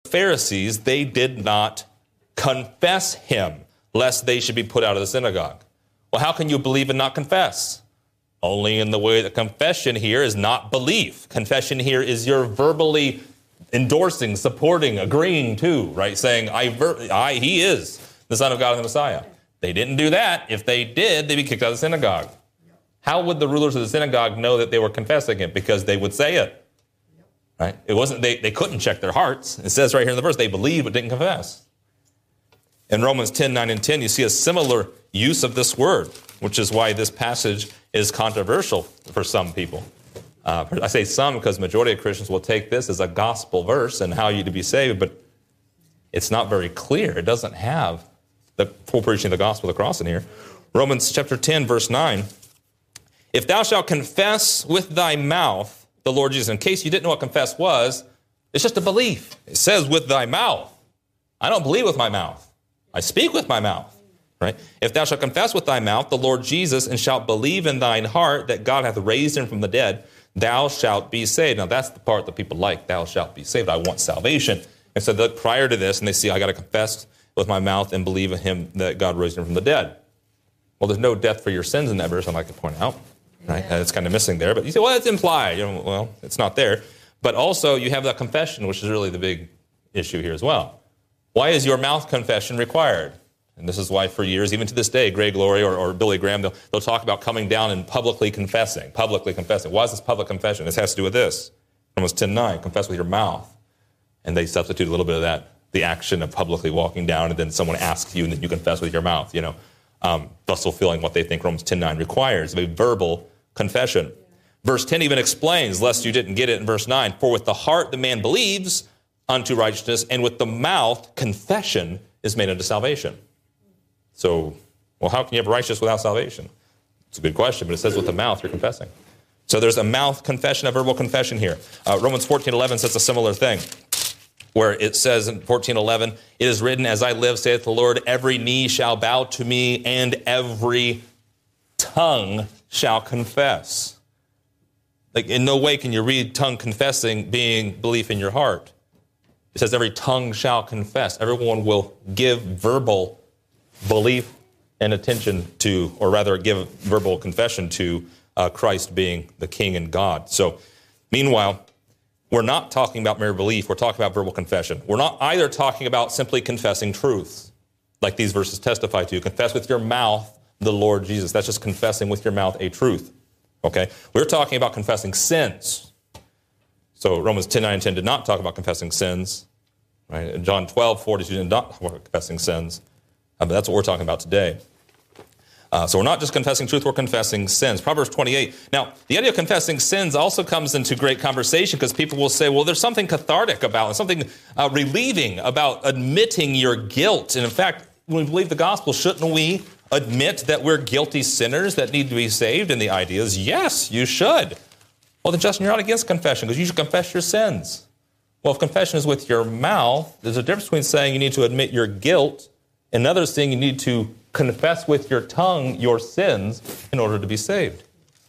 Pharisees, they did not confess him, lest they should be put out of the synagogue. Well, how can you believe and not confess? Only in the way that confession here is not belief. Confession here is you're verbally endorsing, supporting, agreeing to, right? Saying, he is the Son of God and the Messiah. They didn't do that. If they did, they'd be kicked out of the synagogue. How would the rulers of the synagogue know that they were confessing it? Because they would say it. Right? It wasn't, they couldn't check their hearts. It says right here in the verse, they believed but didn't confess. In Romans 10, 9 and 10, you see a similar use of this word, which is why this passage is controversial for some people. I say some because the majority of Christians will take this as a gospel verse and how you to be saved, but it's not very clear. It doesn't have the full preaching of the gospel of the cross in here. Romans chapter 10, verse 9. If thou shalt confess with thy mouth the Lord Jesus. In case you didn't know what confess was, it's just a belief. It says with thy mouth. I don't believe with my mouth. I speak with my mouth. Right? If thou shalt confess with thy mouth the Lord Jesus and shalt believe in thine heart that God hath raised him from the dead, thou shalt be saved. Now that's the part that people like. Thou shalt be saved. I want salvation. And so that prior to this, and they see I got to confess with my mouth and believe in him that God raised him from the dead. Well, there's no death for your sins in that verse, I'd like to point out. Right? It's kind of missing there. But you say, well, it's implied. Well, it's not there. But also you have that confession, which is really the big issue here as well. Why is your mouth confession required? And this is why for years, even to this day, Greg Laurie or Billy Graham, they'll talk about coming down and publicly confessing. Why is this public confession? This has to do with this. Romans 10:9, confess with your mouth. And they substitute a little bit of that, the action of publicly walking down, and then someone asks you, and then you confess with your mouth, thus fulfilling what they think Romans 10:9 requires, a verbal confession. Verse 10 even explains, lest you didn't get it in verse 9, for with the heart the man believes unto righteousness, and with the mouth confession is made unto salvation. So, well, how can you have righteousness without salvation? It's a good question, but it says with the mouth you're confessing. So there's a mouth confession, a verbal confession here. Romans 14:11 says a similar thing, where it says in 14:11, it is written, as I live, saith the Lord, every knee shall bow to me, and every tongue shall confess. Like, in no way can you read tongue confessing being belief in your heart. It says every tongue shall confess. Everyone will give verbal belief and attention to, or rather give verbal confession to Christ being the King and God. So, meanwhile, we're not talking about mere belief. We're talking about verbal confession. We're not either talking about simply confessing truths, like these verses testify to. Confess with your mouth the Lord Jesus. That's just confessing with your mouth a truth. Okay? We're talking about confessing sins. So Romans 10:9 and 10 did not talk about confessing sins. Right? And John 12:42 did not talk about confessing sins. But that's what we're talking about today. So we're not just confessing truth, we're confessing sins. Proverbs 28. Now, the idea of confessing sins also comes into great conversation because people will say, well, there's something cathartic about it, something relieving about admitting your guilt. And in fact, when we believe the gospel, shouldn't we admit that we're guilty sinners that need to be saved? And the idea is, yes, you should. Well, then, Justin, you're not against confession because you should confess your sins. Well, if confession is with your mouth, there's a difference between saying you need to admit your guilt and another thing, you need to confess with your tongue your sins in order to be saved.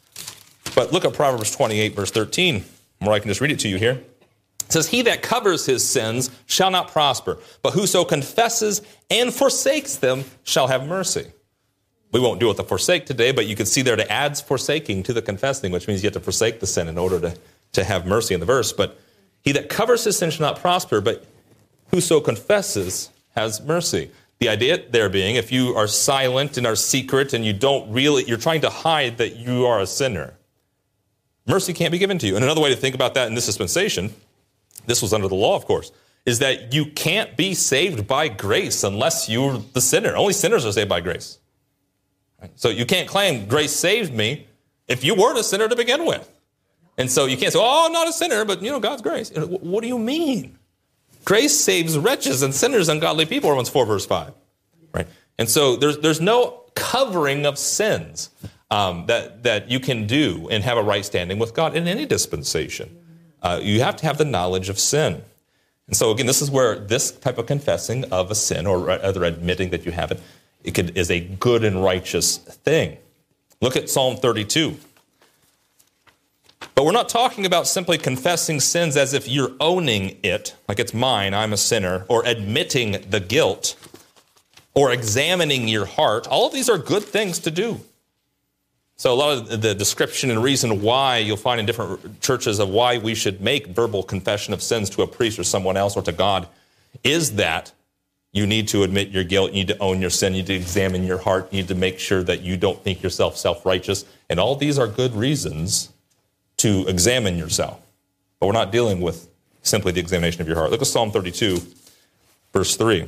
But look at Proverbs 28, verse 13, where I can just read it to you here. It says, he that covers his sins shall not prosper, but whoso confesses and forsakes them shall have mercy. We won't deal with the forsake today, but you can see there it adds forsaking to the confessing, which means you have to forsake the sin in order to have mercy in the verse. But he that covers his sin shall not prosper, but whoso confesses has mercy. The idea there being, if you are silent and are secret and you're trying to hide that you are a sinner, mercy can't be given to you. And another way to think about that in this dispensation, this was under the law, of course, is that you can't be saved by grace unless you're the sinner. Only sinners are saved by grace. Right? So you can't claim grace saved me if you weren't a sinner to begin with. And so you can't say, oh, I'm not a sinner, but, God's grace. What do you mean? Grace saves wretches and sinners, ungodly people, Romans 4, verse 5. Right? And so there's no covering of sins that you can do and have a right standing with God in any dispensation. You have to have the knowledge of sin. And so, again, this is where this type of confessing of a sin, or rather admitting that you have it, is a good and righteous thing. Look at Psalm 32. But we're not talking about simply confessing sins as if you're owning it, like it's mine, I'm a sinner, or admitting the guilt, or examining your heart. All of these are good things to do. So a lot of the description and reason why you'll find in different churches of why we should make verbal confession of sins to a priest or someone else or to God is that you need to admit your guilt, you need to own your sin, you need to examine your heart, you need to make sure that you don't think yourself self-righteous. And all these are good reasons to examine yourself. But we're not dealing with simply the examination of your heart. Look at Psalm 32, verse 3.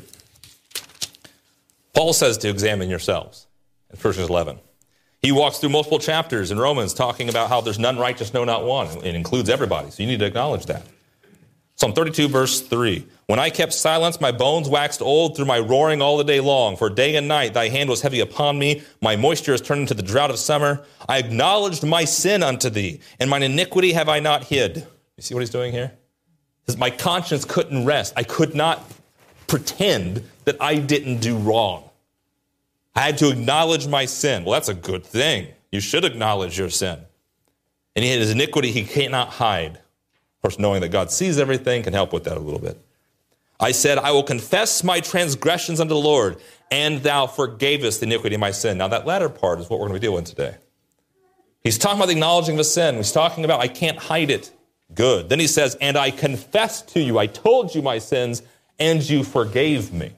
Paul says to examine yourselves in verse 11. He walks through multiple chapters in Romans talking about how there's none righteous, no, not one. It includes everybody, so you need to acknowledge that. Psalm 32, verse 3. When I kept silence, my bones waxed old through my roaring all the day long. For day and night thy hand was heavy upon me. My moisture is turned into the drought of summer. I acknowledged my sin unto thee, and mine iniquity have I not hid. You see what he's doing here? Because my conscience couldn't rest. I could not pretend that I didn't do wrong. I had to acknowledge my sin. Well, that's a good thing. You should acknowledge your sin. And his iniquity he cannot hide. Of course, knowing that God sees everything can help with that a little bit. I said, I will confess my transgressions unto the Lord, and thou forgavest the iniquity of my sin. Now, that latter part is what we're going to be dealing with today. He's talking about the acknowledging of a sin. He's talking about I can't hide it. Good. Then he says, and I confessed to you, I told you my sins, and you forgave me.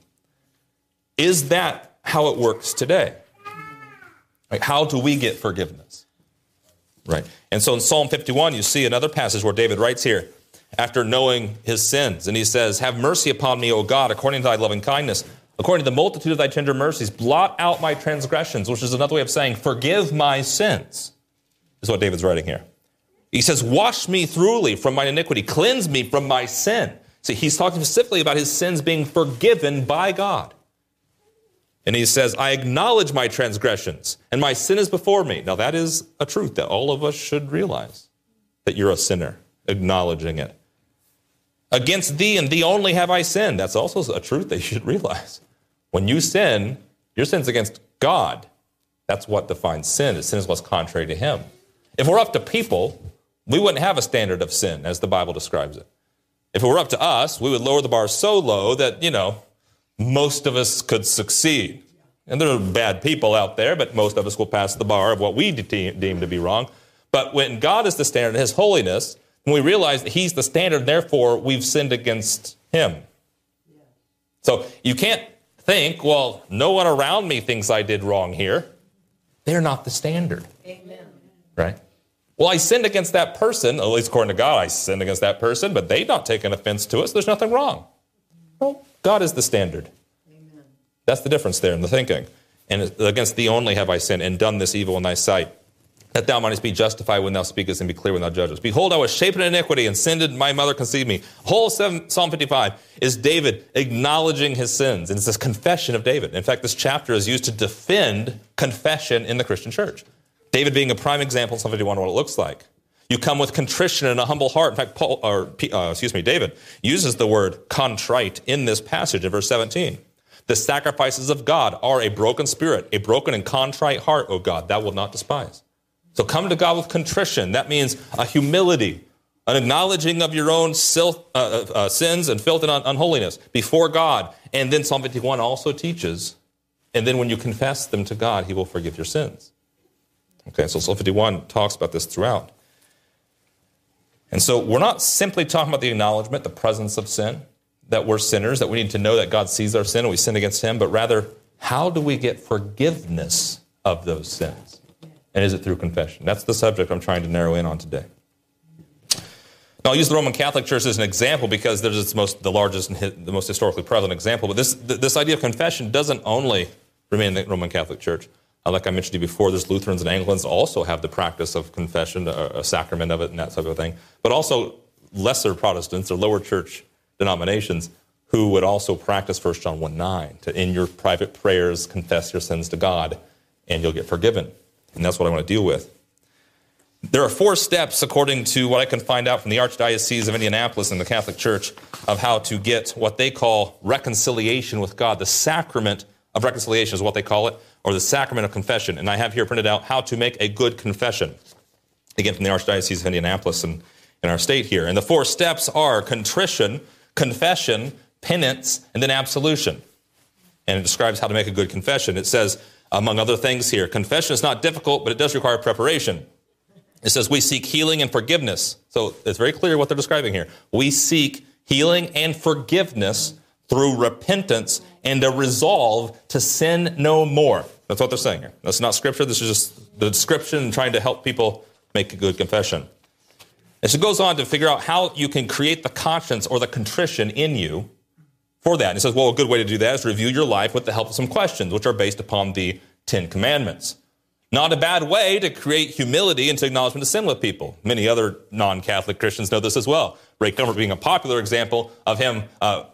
Is that how it works today? Like, how do we get forgiveness? Right. And so in Psalm 51, you see another passage where David writes here, after knowing his sins, and he says, have mercy upon me, O God, according to thy loving kindness, according to the multitude of thy tender mercies, blot out my transgressions, which is another way of saying, forgive my sins, is what David's writing here. He says, wash me thoroughly from my iniquity, cleanse me from my sin. See, he's talking specifically about his sins being forgiven by God. And he says, I acknowledge my transgressions, and my sin is before me. Now, that is a truth that all of us should realize, that you're a sinner, acknowledging it. Against thee and thee only have I sinned. That's also a truth that you should realize. When you sin, your sin's against God. That's what defines sin. Sin is what's contrary to him. If we're up to people, we wouldn't have a standard of sin, as the Bible describes it. If it were up to us, we would lower the bar so low that, most of us could succeed. And there are bad people out there, but most of us will pass the bar of what we deem to be wrong. But when God is the standard, his holiness, when we realize that he's the standard, therefore we've sinned against him. So you can't think, well, no one around me thinks I did wrong here. They're not the standard. Amen. Right? Well, I sinned against that person, at least according to God, I sinned against that person, but they've not taken offense to us. There's nothing wrong. Well, God is the standard. Amen. That's the difference there in the thinking. And against thee only have I sinned and done this evil in thy sight, that thou mightest be justified when thou speakest and be clear when thou judgest. Behold, I was shapen in iniquity, and sin did my mother conceive me. Whole Psalm 55 is David acknowledging his sins, and it's this confession of David. In fact, this chapter is used to defend confession in the Christian church. David being a prime example in Psalm 51 of what it looks like. You come with contrition and a humble heart. In fact, David uses the word contrite in this passage in verse 17. The sacrifices of God are a broken spirit, a broken and contrite heart, O God, thou wilt not despise. So come to God with contrition. That means a humility, an acknowledging of your own sins and filth and unholiness before God. And then Psalm 51 also teaches, and then when you confess them to God, he will forgive your sins. Okay, so Psalm 51 talks about this throughout. And so we're not simply talking about the acknowledgement, the presence of sin, that we're sinners, that we need to know that God sees our sin and we sin against him, but rather, how do we get forgiveness of those sins? And is it through confession? That's the subject I'm trying to narrow in on today. Now, I'll use the Roman Catholic Church as an example because there's the largest and the most historically prevalent example. But this idea of confession doesn't only remain in the Roman Catholic Church. Like I mentioned to you before, there's Lutherans and Anglicans also have the practice of confession, a sacrament of it and that type of thing. But also lesser Protestants or lower church denominations who would also practice 1 John 1:9 to, in your private prayers, confess your sins to God, and you'll get forgiven. And that's what I want to deal with. There are 4 steps, according to what I can find out from the Archdiocese of Indianapolis and the Catholic Church, of how to get what they call reconciliation with God. The sacrament of reconciliation is what they call it, or the sacrament of confession. And I have here printed out how to make a good confession. again, from the Archdiocese of Indianapolis in our state here. And the 4 steps are contrition, confession, penance, and then absolution. And it describes how to make a good confession. It says, among other things here, confession is not difficult, but it does require preparation. It says we seek healing and forgiveness. So it's very clear what they're describing here. We seek healing and forgiveness through repentance and a resolve to sin no more. That's what they're saying here. That's not scripture. This is just the description trying to help people make a good confession. And so it goes on to figure out how you can create the conscience or the contrition in you for that. And it says, well, a good way to do that is review your life with the help of some questions, which are based upon the 10 Commandments. Not a bad way to create humility and to acknowledgement of sin with people. Many other non-Catholic Christians know this as well. Ray Comfort being a popular example of him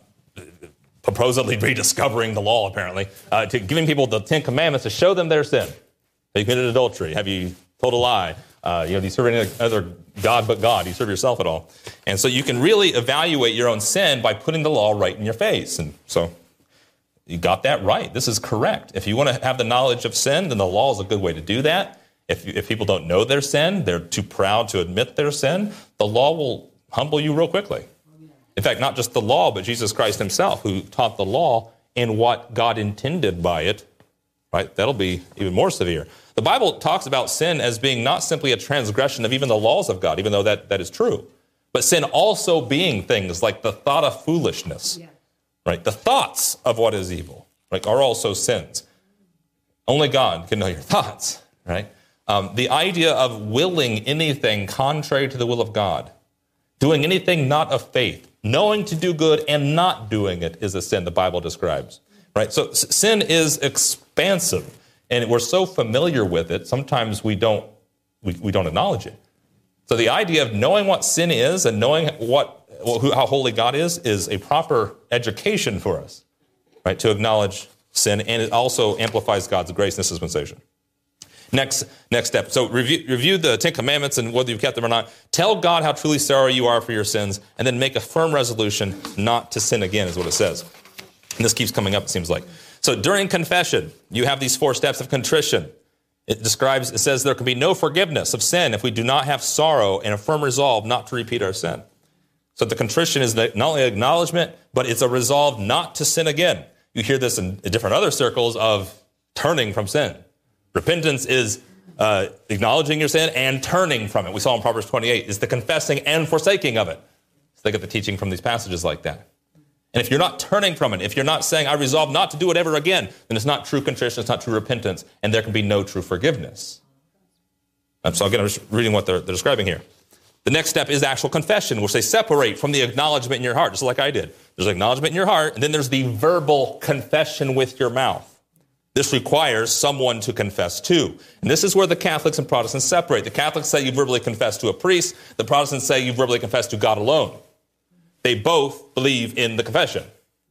supposedly rediscovering the law, apparently, to giving people the 10 Commandments to show them their sin. Have you committed adultery? Have you told a lie? Do you serve any other God but God? Do you serve yourself at all? And so you can really evaluate your own sin by putting the law right in your face. And so you got that right. This is correct. If you want to have the knowledge of sin, then the law is a good way to do that. If people don't know their sin, they're too proud to admit their sin, the law will humble you real quickly. In fact, not just the law, but Jesus Christ himself, who taught the law and what God intended by it, right? That'll be even more severe. The Bible talks about sin as being not simply a transgression of even the laws of God, even though that is true, but sin also being things like the thought of foolishness, right? The thoughts of what is evil, right, are also sins. Only God can know your thoughts, right? The idea of willing anything contrary to the will of God, doing anything not of faith, knowing to do good and not doing it is a sin the Bible describes, right? So sin is expansive, and we're so familiar with it, sometimes we don't acknowledge it. So the idea of knowing what sin is and knowing how holy God is a proper education for us, right, to acknowledge sin, and it also amplifies God's grace and dispensation. Next step. So review the 10 Commandments and whether you've kept them or not. Tell God how truly sorry you are for your sins, and then make a firm resolution not to sin again, is what it says. And this keeps coming up, it seems like. So during confession, you have these 4 steps of contrition. It says there can be no forgiveness of sin if we do not have sorrow and a firm resolve not to repeat our sin. So the contrition is not only acknowledgement, but it's a resolve not to sin again. You hear this in different other circles of turning from sin. Repentance is acknowledging your sin and turning from it. We saw in Proverbs 28, is the confessing and forsaking of it. So they get the teaching from these passages like that. And if you're not turning from it, if you're not saying, I resolve not to do it ever again, then it's not true contrition, it's not true repentance, and there can be no true forgiveness. So again, I'm just reading what they're describing here. The next step is actual confession, which they separate from the acknowledgement in your heart, just like I did. There's acknowledgement in your heart, and then there's the verbal confession with your mouth. This requires someone to confess to. And this is where the Catholics and Protestants separate. The Catholics say you verbally confess to a priest. The Protestants say you verbally confess to God alone. They both believe in the confession.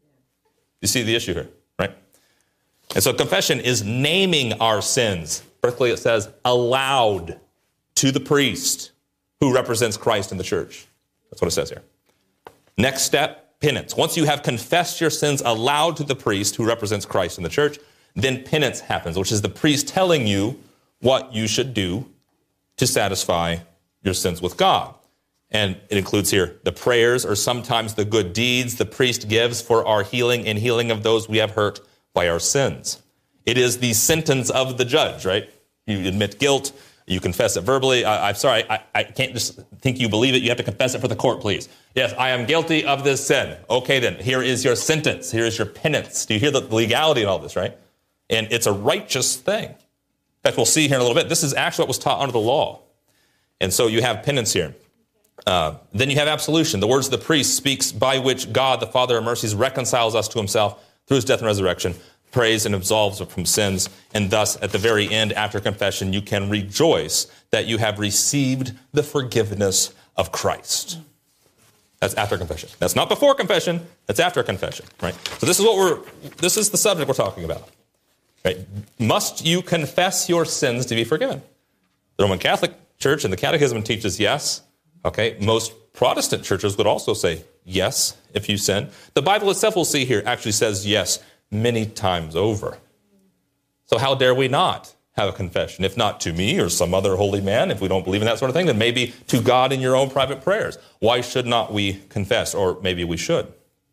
You see the issue here, right? And so confession is naming our sins. Particularly it says aloud to the priest who represents Christ in the church. That's what it says here. Next step, penance. Once you have confessed your sins aloud to the priest who represents Christ in the church, then penance happens, which is the priest telling you what you should do to satisfy your sins with God. And it includes here the prayers or sometimes the good deeds the priest gives for our healing and healing of those we have hurt by our sins. It is the sentence of the judge, right? You admit guilt, you confess it verbally. I'm sorry, I can't just think you believe it. You have to confess it for the court, please. Yes, I am guilty of this sin. Okay, then, here is your sentence. Here is your penance. Do you hear the legality in all this, right? And it's a righteous thing. In fact, we'll see here in a little bit. This is actually what was taught under the law. And so you have penance here. Then you have absolution. The words of the priest speaks by which God, the Father of mercies, reconciles us to himself through his death and resurrection, prays and absolves from sins. And thus, at the very end, after confession, you can rejoice that you have received the forgiveness of Christ. That's after confession. That's not before confession. That's after confession, right? So this is the subject we're talking about. Right? Must you confess your sins to be forgiven? The Roman Catholic Church and the Catechism teaches yes. Okay, most Protestant churches would also say yes if you sin. The Bible itself, we'll see here, actually says yes many times over. So how dare we not have a confession. If not to me or some other holy man, if we don't believe in that sort of thing, then maybe to God in your own private prayers. Why should not we confess? Or maybe we should.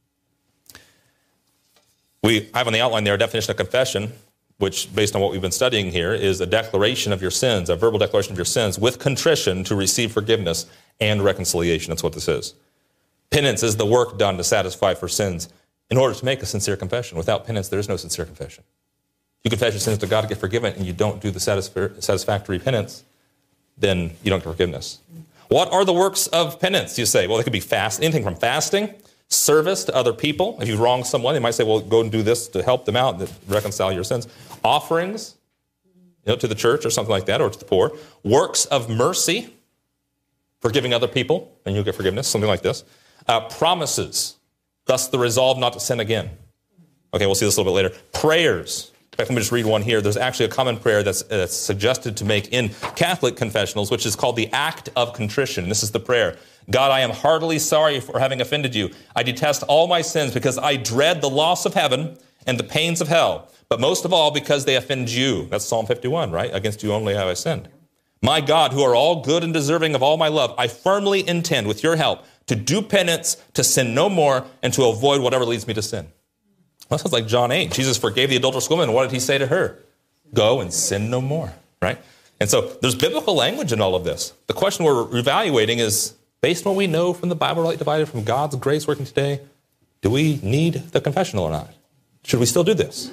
We have on the outline there a definition of confession, which, based on what we've been studying here, is a declaration of your sins, a verbal declaration of your sins with contrition to receive forgiveness and reconciliation. That's what this is. Penance is the work done to satisfy for sins in order to make a sincere confession. Without penance, there is no sincere confession. You confess your sins to God to get forgiven, and you don't do the satisfactory penance, then you don't get forgiveness. What are the works of penance, you say? Well, they could be anything from fasting, service to other people. If you wrong someone, they might say, well, go and do this to help them out, to reconcile your sins. Offerings, to the church or something like that, or to the poor. Works of mercy, forgiving other people, and you'll get forgiveness, something like this. Promises, thus the resolve not to sin again. Okay, we'll see this a little bit later. Prayers. In fact, let me just read one here. There's actually a common prayer that's suggested to make in Catholic confessionals, which is called the Act of Contrition. This is the prayer. God, I am heartily sorry for having offended you. I detest all my sins because I dread the loss of heaven and the pains of hell, but most of all because they offend you. That's Psalm 51, right? Against you only have I sinned. My God, who are all good and deserving of all my love, I firmly intend, with your help, to do penance, to sin no more, and to avoid whatever leads me to sin. Well, that sounds like John 8. Jesus forgave the adulterous woman. What did he say to her? Go and sin no more, right? And so there's biblical language in all of this. The question we're evaluating is, based on what we know from the Bible rightly divided, from God's grace working today, do we need the confessional or not? Should we still do this?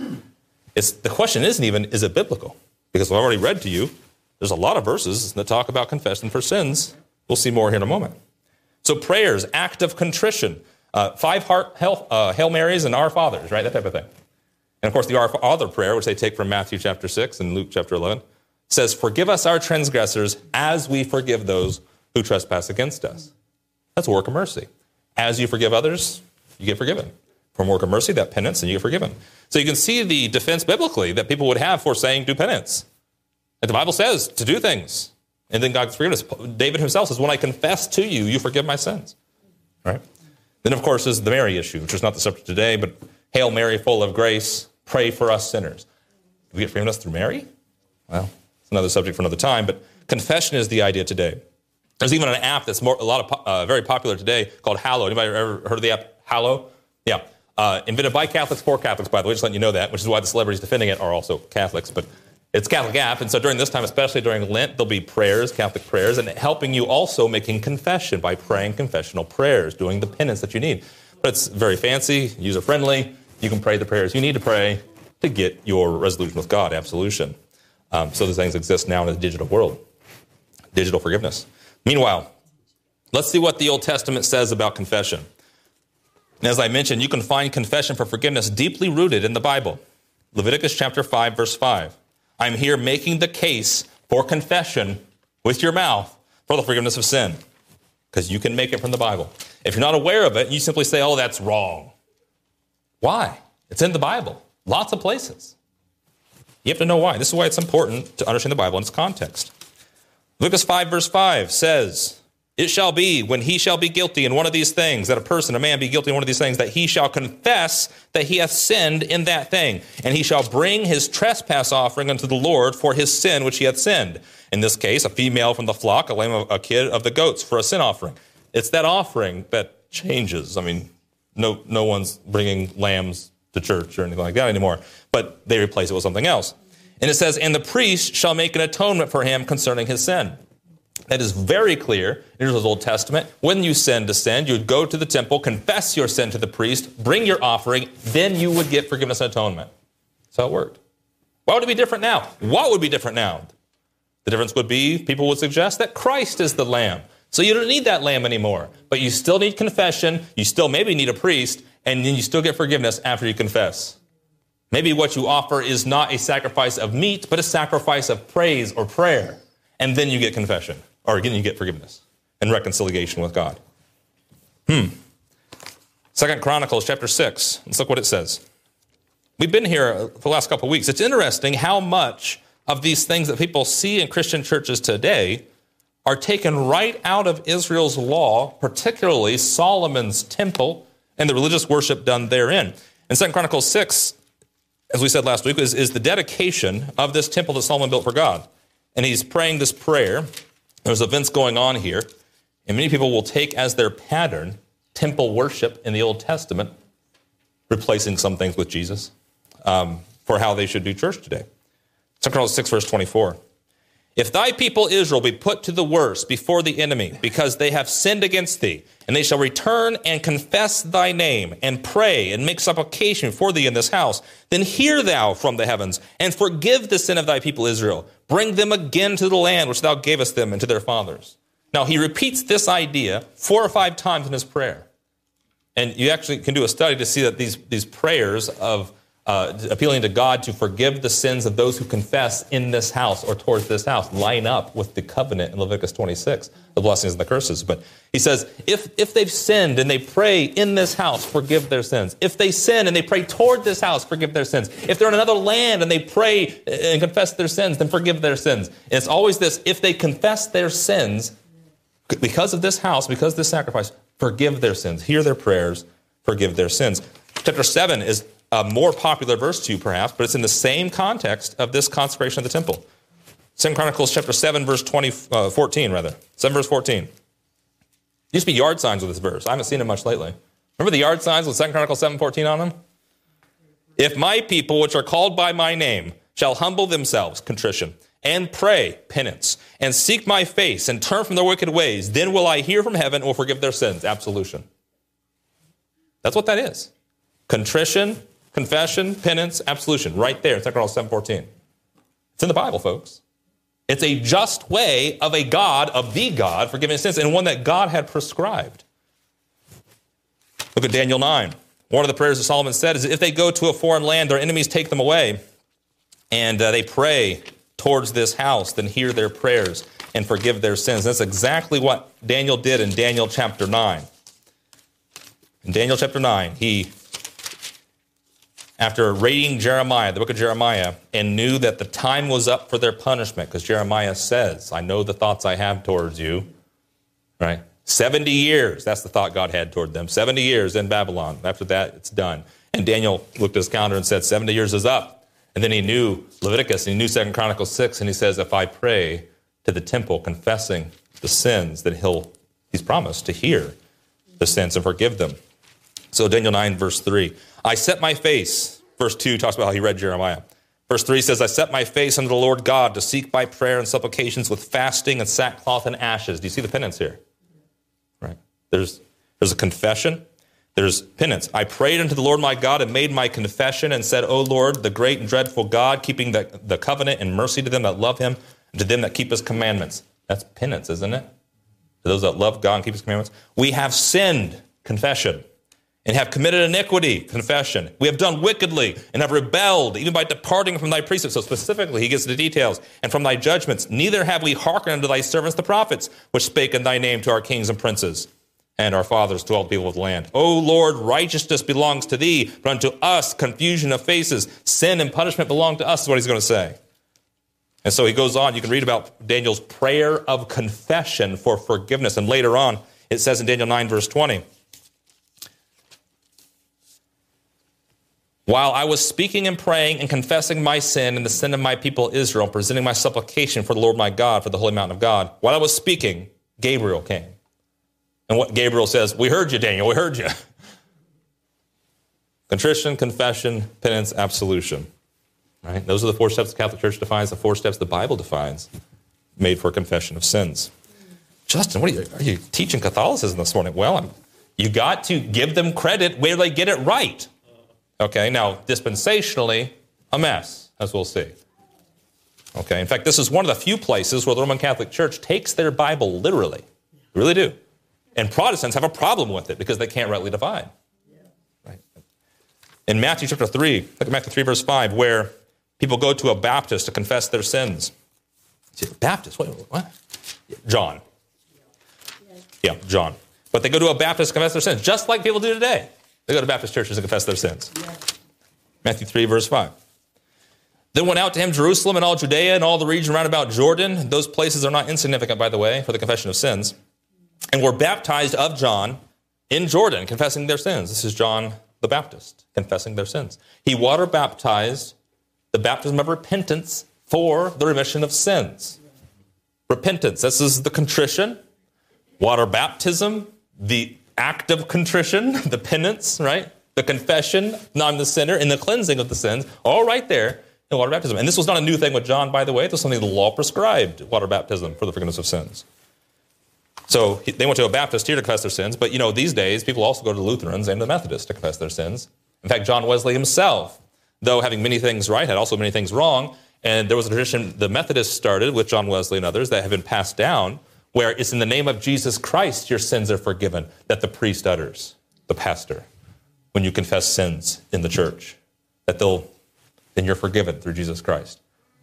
The question isn't even, is it biblical? Because I've already read to you, there's a lot of verses that talk about confession for sins. We'll see more here in a moment. So prayers, act of contrition, 5 Hail Marys and Our Fathers, right? That type of thing. And of course, the Our Father prayer, which they take from Matthew chapter 6 and Luke chapter 11, says, forgive us our transgressors as we forgive those who trespass against us. That's a work of mercy. As you forgive others, you get forgiven. From work of mercy, that penance, and you get forgiven. So you can see the defense biblically that people would have for saying do penance. And the Bible says to do things. And then God's forgiveness. David himself says, when I confess to you, you forgive my sins. Right? Then, of course, is the Mary issue, which is not the subject today, but Hail Mary, full of grace, pray for us sinners. Do we get forgiveness through Mary? Well, it's another subject for another time, but confession is the idea today. There's even an app that's very popular today called Hallow. Anybody ever heard of the app Hallow? Yeah. Invented by Catholics for Catholics, by the way, just letting you know that, which is why the celebrities defending it are also Catholics. But it's a Catholic app, and so during this time, especially during Lent, there'll be prayers, Catholic prayers, and helping you also making confession by praying confessional prayers, doing the penance that you need. But it's very fancy, user-friendly. You can pray the prayers you need to pray to get your resolution with God, absolution. So those things exist now in the digital world. Digital forgiveness. Meanwhile, let's see what the Old Testament says about confession. And as I mentioned, you can find confession for forgiveness deeply rooted in the Bible. Leviticus chapter 5, verse 5. I'm here making the case for confession with your mouth for the forgiveness of sin. Because you can make it from the Bible. If you're not aware of it, you simply say, oh, that's wrong. Why? It's in the Bible. Lots of places. You have to know why. This is why it's important to understand the Bible in its context. Leviticus 5, verse 5 says, it shall be when he shall be guilty in one of these things, that a man be guilty in one of these things, that he shall confess that he hath sinned in that thing. And he shall bring his trespass offering unto the Lord for his sin which he hath sinned. In this case, a female from the flock, a kid of the goats for a sin offering. It's that offering that changes. I mean, no one's bringing lambs to church or anything like that anymore, but they replace it with something else. And it says, and the priest shall make an atonement for him concerning his sin. That is very clear in the Old Testament. When you sinned to sin, you would go to the temple, confess your sin to the priest, bring your offering, then you would get forgiveness and atonement. That's how it worked. Why would it be different now? What would be different now? The difference would be, people would suggest that Christ is the lamb. So you don't need that lamb anymore. But you still need confession, you still maybe need a priest, and then you still get forgiveness after you confess. Maybe what you offer is not a sacrifice of meat, but a sacrifice of praise or prayer. And then you get confession. Or again, you get forgiveness and reconciliation with God. 2 Chronicles chapter 6. Let's look what it says. We've been here for the last couple of weeks. It's interesting how much of these things that people see in Christian churches today are taken right out of Israel's law, particularly Solomon's temple and the religious worship done therein. In 2 Chronicles 6, as we said last week, is the dedication of this temple that Solomon built for God. And he's praying this prayer. There's events going on here. And many people will take as their pattern temple worship in the Old Testament, replacing some things with Jesus, for how they should do church today. 2 Chronicles 6, verse 24. If thy people Israel be put to the worst before the enemy, because they have sinned against thee, and they shall return and confess thy name, and pray and make supplication for thee in this house, then hear thou from the heavens, and forgive the sin of thy people Israel. Bring them again to the land which thou gavest them and to their fathers. Now, he repeats this idea 4 or 5 times in his prayer. And you actually can do a study to see that these prayers of appealing to God to forgive the sins of those who confess in this house or towards this house line up with the covenant in Leviticus 26, the blessings and the curses. But he says, if they've sinned and they pray in this house, forgive their sins. If they sin and they pray toward this house, forgive their sins. If they're in another land and they pray and confess their sins, then forgive their sins. And it's always this, if they confess their sins, because of this house, because of this sacrifice, forgive their sins. Hear their prayers, forgive their sins. Chapter 7 is a more popular verse to you, perhaps, but it's in the same context of this consecration of the temple. 2 Chronicles chapter 7, verse 14, rather. 7 verse 14. Used to be yard signs with this verse. I haven't seen it much lately. Remember the yard signs with 2 Chronicles 7:14 on them? If my people, which are called by my name, shall humble themselves, contrition, and pray, penance, and seek my face, and turn from their wicked ways, then will I hear from heaven and will forgive their sins, absolution. That's what that is. Contrition, confession, penance, absolution, right there in 2 Chronicles 7:14. It's in the Bible, folks. It's a just way of the God, forgiving sins, and one that God had prescribed. Look at Daniel 9. One of the prayers that Solomon said is, if they go to a foreign land, their enemies take them away, and they pray towards this house, then hear their prayers and forgive their sins. That's exactly what Daniel did in Daniel chapter 9. In Daniel chapter 9, he, after reading Jeremiah, the book of Jeremiah, and knew that the time was up for their punishment, because Jeremiah says, I know the thoughts I have towards you, right? 70 years, that's the thought God had toward them. 70 years in Babylon. After that, it's done. And Daniel looked at his calendar and said, 70 years is up. And then he knew Leviticus, and he knew 2 Chronicles 6, and he says, if I pray to the temple confessing the sins, then he's promised to hear the sins and forgive them. So Daniel 9, verse 3, I set my face, verse 2 talks about how he read Jeremiah. Verse 3 says, I set my face unto the Lord God to seek by prayer and supplications with fasting and sackcloth and ashes. Do you see the penance here? Right. There's a confession. There's penance. I prayed unto the Lord my God and made my confession and said, O Lord, the great and dreadful God, keeping the covenant and mercy to them that love him and to them that keep his commandments. That's penance, isn't it? To those that love God and keep his commandments. We have sinned, confession, and have committed iniquity, confession. We have done wickedly and have rebelled, even by departing from thy precepts. So specifically, he gets the details. And from thy judgments, neither have we hearkened unto thy servants the prophets, which spake in thy name to our kings and princes and our fathers, to all the people of the land. O Lord, righteousness belongs to thee, but unto us confusion of faces. Sin and punishment belong to us, is what he's going to say. And so he goes on. You can read about Daniel's prayer of confession for forgiveness. And later on, it says in Daniel 9, verse 20, while I was speaking and praying and confessing my sin and the sin of my people Israel, presenting my supplication for the Lord my God, for the holy mountain of God, while I was speaking, Gabriel came. And what Gabriel says, we heard you, Daniel, we heard you. Contrition, confession, penance, absolution. Right? Those are the 4 steps the Catholic Church defines, the 4 steps the Bible defines, made for confession of sins. Justin, are you teaching Catholicism this morning? Well, you got to give them credit where they get it right. Okay, now, dispensationally, a mess, as we'll see. Okay, in fact, this is one of the few places where the Roman Catholic Church takes their Bible literally. They really do. And Protestants have a problem with it because they can't rightly divide. Right? In Matthew chapter 3, look at Matthew 3, verse 5, where people go to a Baptist to confess their sins. Baptist? What? John. Yeah, John. But they go to a Baptist to confess their sins, just like people do today. They go to Baptist churches and confess their sins. Matthew 3, verse 5. Then went out to him Jerusalem and all Judea and all the region round about Jordan. Those places are not insignificant, by the way, for the confession of sins. And were baptized of John in Jordan, confessing their sins. This is John the Baptist, confessing their sins. He water baptized the baptism of repentance for the remission of sins. Repentance, this is the contrition. Water baptism, the act of contrition, the penance, right? The confession, I'm the sinner, and the cleansing of the sins, all right there in water baptism. And this was not a new thing with John, by the way. This was something the law prescribed, water baptism for the forgiveness of sins. So they went to a Baptist here to confess their sins, but these days people also go to the Lutherans and the Methodists to confess their sins. In fact, John Wesley himself, though having many things right, had also many things wrong. And there was a tradition the Methodists started with John Wesley and others that have been passed down, where it's in the name of Jesus Christ your sins are forgiven, that the priest utters, the pastor, when you confess sins in the church, that then you're forgiven through Jesus Christ.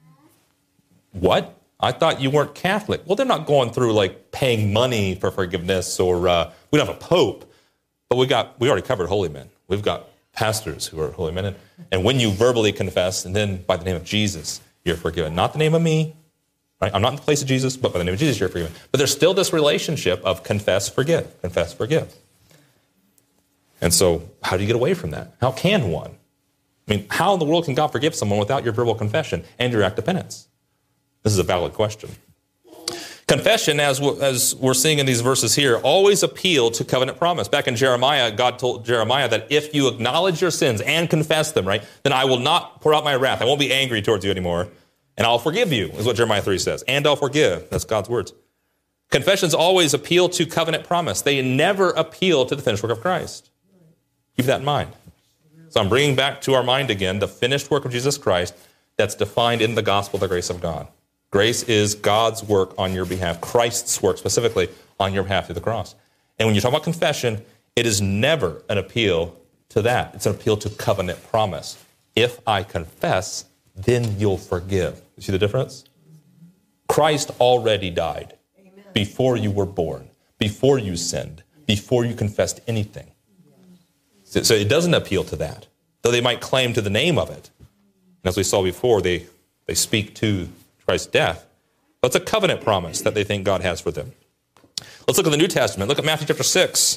What? I thought you weren't Catholic. Well, they're not going through like paying money for forgiveness, or we don't have a pope, but we already covered holy men. We've got pastors who are holy men. And when you verbally confess, and then by the name of Jesus, you're forgiven. Not the name of me, right? I'm not in the place of Jesus, but by the name of Jesus, you're forgiven. But there's still this relationship of confess, forgive, confess, forgive. And so how do you get away from that? How can one? I mean, how in the world can God forgive someone without your verbal confession and your act of penance? This is a valid question. Confession, as we're seeing in these verses here, always appeal to covenant promise. Back in Jeremiah, God told Jeremiah that if you acknowledge your sins and confess them, right, then I will not pour out my wrath. I won't be angry towards you anymore, and I'll forgive you, is what Jeremiah 3 says. And I'll forgive. That's God's words. Confessions always appeal to covenant promise. They never appeal to the finished work of Christ. Keep that in mind. So I'm bringing back to our mind again the finished work of Jesus Christ that's defined in the gospel, the grace of God. Grace is God's work on your behalf, Christ's work specifically on your behalf through the cross. And when you talk about confession, it is never an appeal to that. It's an appeal to covenant promise. If I confess, then you'll forgive. You see the difference? Christ already died before you were born, before you sinned, before you confessed anything. So it doesn't appeal to that, though they might claim to the name of it. And as we saw before, they speak to Christ's death. That's a covenant promise that they think God has for them. Let's look at the New Testament. Look at Matthew chapter 6.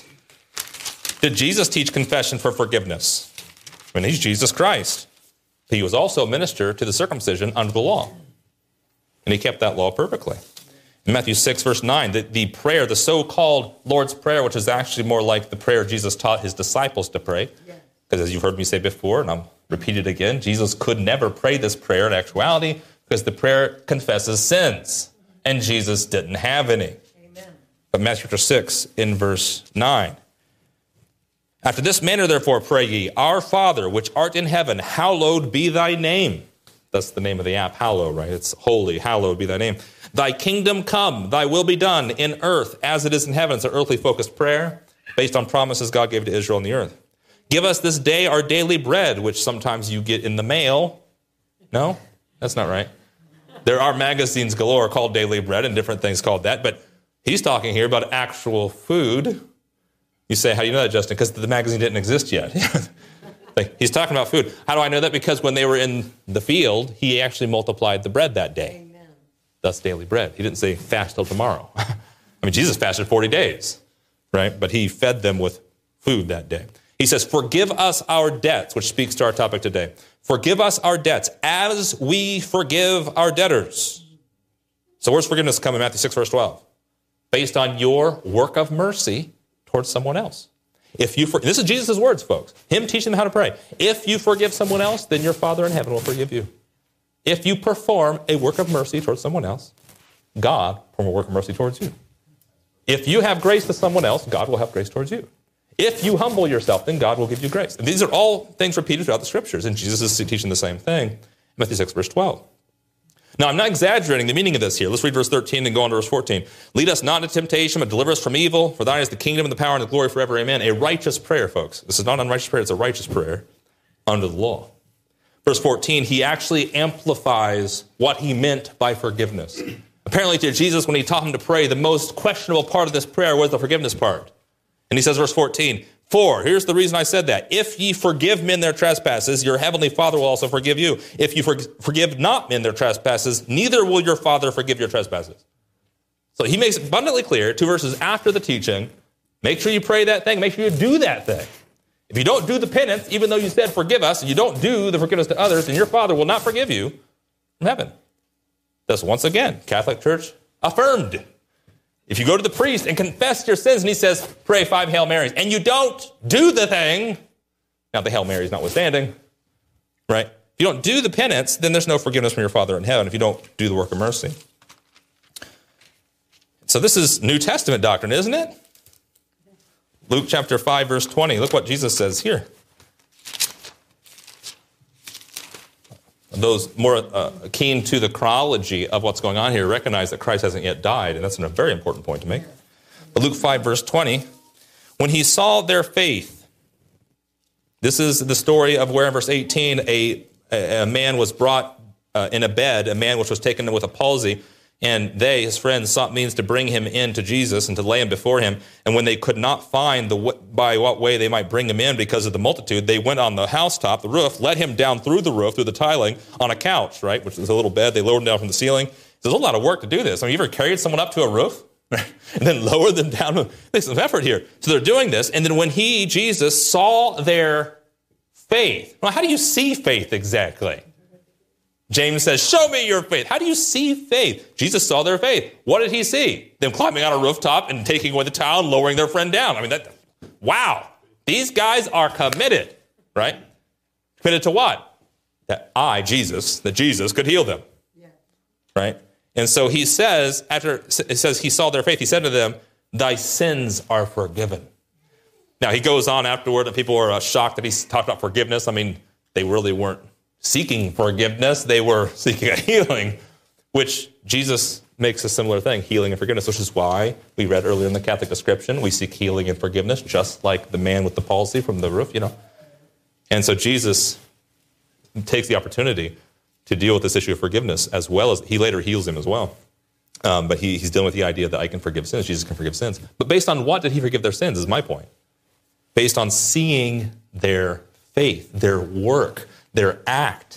Did Jesus teach confession for forgiveness? I mean, he's Jesus Christ. He was also a minister to the circumcision under the law. And he kept that law perfectly. In Matthew 6, verse 9, the prayer, the so-called Lord's Prayer, which is actually more like the prayer Jesus taught his disciples to pray. Because as you've heard me say before, and I'll repeat it again, Jesus could never pray this prayer in actuality, because the prayer confesses sins, and Jesus didn't have any. Amen. But Matthew chapter 6 in verse 9. After this manner, therefore, pray ye, Our Father, which art in heaven, hallowed be thy name. That's the name of the app, Hallow, right? It's holy, hallowed be thy name. Thy kingdom come, thy will be done in earth as it is in heaven. It's an earthly focused prayer based on promises God gave to Israel in the earth. Give us this day our daily bread, which sometimes you get in the mail. No? That's not right. There are magazines galore called Daily Bread and different things called that, but he's talking here about actual food. You say, how do you know that, Justin? Because the magazine didn't exist yet. He's talking about food. How do I know that? Because when they were in the field, he actually multiplied the bread that day. Amen. That's daily bread. He didn't say fast till tomorrow. I mean, Jesus fasted 40 days, right? But he fed them with food that day. He says, forgive us our debts, which speaks to our topic today. Forgive us our debts as we forgive our debtors. So where's forgiveness come in Matthew 6, verse 12? Based on your work of mercy towards someone else. This is Jesus' words, folks. Him teaching them how to pray. If you forgive someone else, then your Father in heaven will forgive you. If you perform a work of mercy towards someone else, God will perform a work of mercy towards you. If you have grace to someone else, God will have grace towards you. If you humble yourself, then God will give you grace. And these are all things repeated throughout the Scriptures, and Jesus is teaching the same thing. Matthew 6, verse 12. Now, I'm not exaggerating the meaning of this here. Let's read verse 13 and go on to verse 14. Lead us not into temptation, but deliver us from evil. For thine is the kingdom and the power and the glory forever. Amen. A righteous prayer, folks. This is not an unrighteous prayer. It's a righteous prayer under the law. Verse 14, he actually amplifies what he meant by forgiveness. Apparently to Jesus, when he taught him to pray, the most questionable part of this prayer was the forgiveness part. And he says, verse 14, for, here's the reason I said that, if ye forgive men their trespasses, your heavenly Father will also forgive you. If you forgive not men their trespasses, neither will your Father forgive your trespasses. So he makes it abundantly clear, 2 verses after the teaching, make sure you pray that thing, make sure you do that thing. If you don't do the penance, even though you said forgive us, and you don't do the forgiveness to others, then your Father will not forgive you from heaven. Thus, once again, Catholic Church affirmed. If you go to the priest and confess your sins, and he says, pray 5 Hail Marys, and you don't do the thing, now the Hail Marys notwithstanding, right? If you don't do the penance, then there's no forgiveness from your Father in heaven if you don't do the work of mercy. So this is New Testament doctrine, isn't it? Luke chapter 5, verse 20. Look what Jesus says here. Those more keen to the chronology of what's going on here recognize that Christ hasn't yet died, and that's a very important point to make. But Luke 5, verse 20, when he saw their faith, this is the story of where in verse 18 a man was brought in a bed, a man which was taken with a palsy, and they, his friends, sought means to bring him in to Jesus and to lay him before him. And when they could not find by what way they might bring him in because of the multitude, they went on the housetop, the roof, let him down through the roof, through the tiling, on a couch, right, which is a little bed. They lowered him down from the ceiling. There's a lot of work to do this. I mean, you ever carried someone up to a roof and then lowered them down? There's some effort here. So they're doing this. And then when he, Jesus, saw their faith. Well, how do you see faith exactly? James says, show me your faith. How do you see faith? Jesus saw their faith. What did he see? Them climbing on a rooftop and taking away the towel and lowering their friend down. I mean, wow. These guys are committed, right? Committed to what? That Jesus could heal them, right? And so he says, after it says he saw their faith, he said to them, thy sins are forgiven. Now, he goes on afterward, and people were shocked that he talked about forgiveness. I mean, they really weren't seeking forgiveness. They were seeking a healing, which Jesus makes a similar thing, healing and forgiveness, which is why we read earlier in the Catholic description, we seek healing and forgiveness, just like the man with the palsy from the roof, And so Jesus takes the opportunity to deal with this issue of forgiveness, as well as he later heals him as well. But he's dealing with the idea that I can forgive sins, Jesus can forgive sins. But based on what did he forgive their sins is my point. Based on seeing their faith, their work, their act,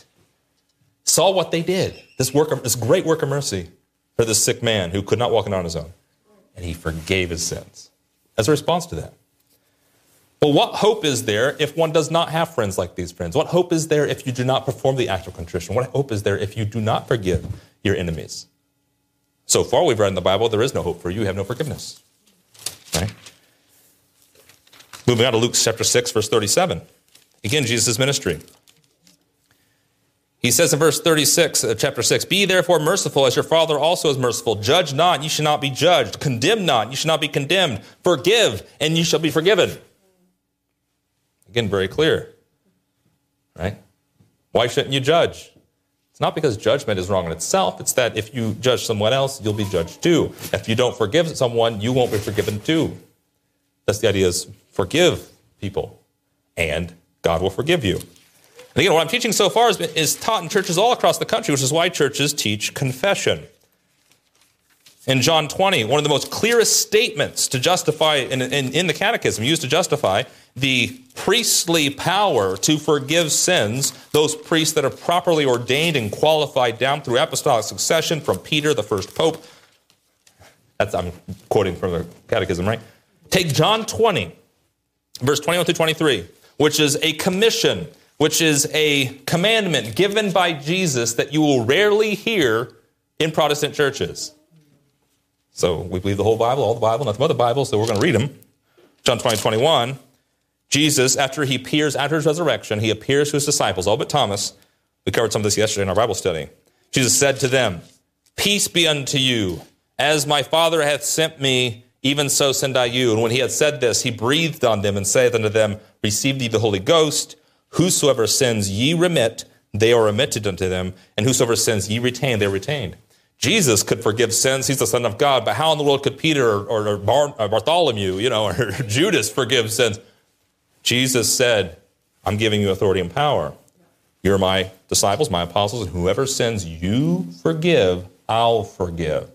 saw what they did, this great work of mercy for this sick man who could not walk on his own. And he forgave his sins as a response to that. Well, what hope is there if one does not have friends like these friends? What hope is there if you do not perform the act of contrition? What hope is there if you do not forgive your enemies? So far we've read in the Bible, there is no hope for you. You have no forgiveness. Right? Moving on to Luke chapter 6, verse 37. Again, Jesus' ministry. He says in verse 36 of chapter 6, be therefore merciful as your Father also is merciful. Judge not, you shall not be judged. Condemn not, you shall not be condemned. Forgive, and you shall be forgiven. Again, very clear. Right? Why shouldn't you judge? It's not because judgment is wrong in itself. It's that if you judge someone else, you'll be judged too. If you don't forgive someone, you won't be forgiven too. That's the idea, is forgive people, and God will forgive you. And again, what I'm teaching so far is taught in churches all across the country, which is why churches teach confession. In John 20, one of the most clearest statements to justify, in the catechism, used to justify the priestly power to forgive sins, those priests that are properly ordained and qualified down through apostolic succession from Peter, the first pope. I'm quoting from the catechism, right? Take John 20, verse 21 through 23, which is a commission, which is a commandment given by Jesus that you will rarely hear in Protestant churches. So we believe the whole Bible, all the Bible, nothing but the Bible, so we're going to read them. John 20, 21, Jesus, after he appears, after his resurrection, he appears to his disciples, all but Thomas. We covered some of this yesterday in our Bible study. Jesus said to them, peace be unto you. As my Father hath sent me, even so send I you. And when he had said this, he breathed on them and saith unto them, receive ye the Holy Ghost. Whosoever sins ye remit, they are remitted unto them. And whosoever sins ye retain, they are retained. Jesus could forgive sins. He's the Son of God. But how in the world could Peter or Bartholomew, or Judas forgive sins? Jesus said, I'm giving you authority and power. You're my disciples, my apostles, and whoever sins you forgive, I'll forgive.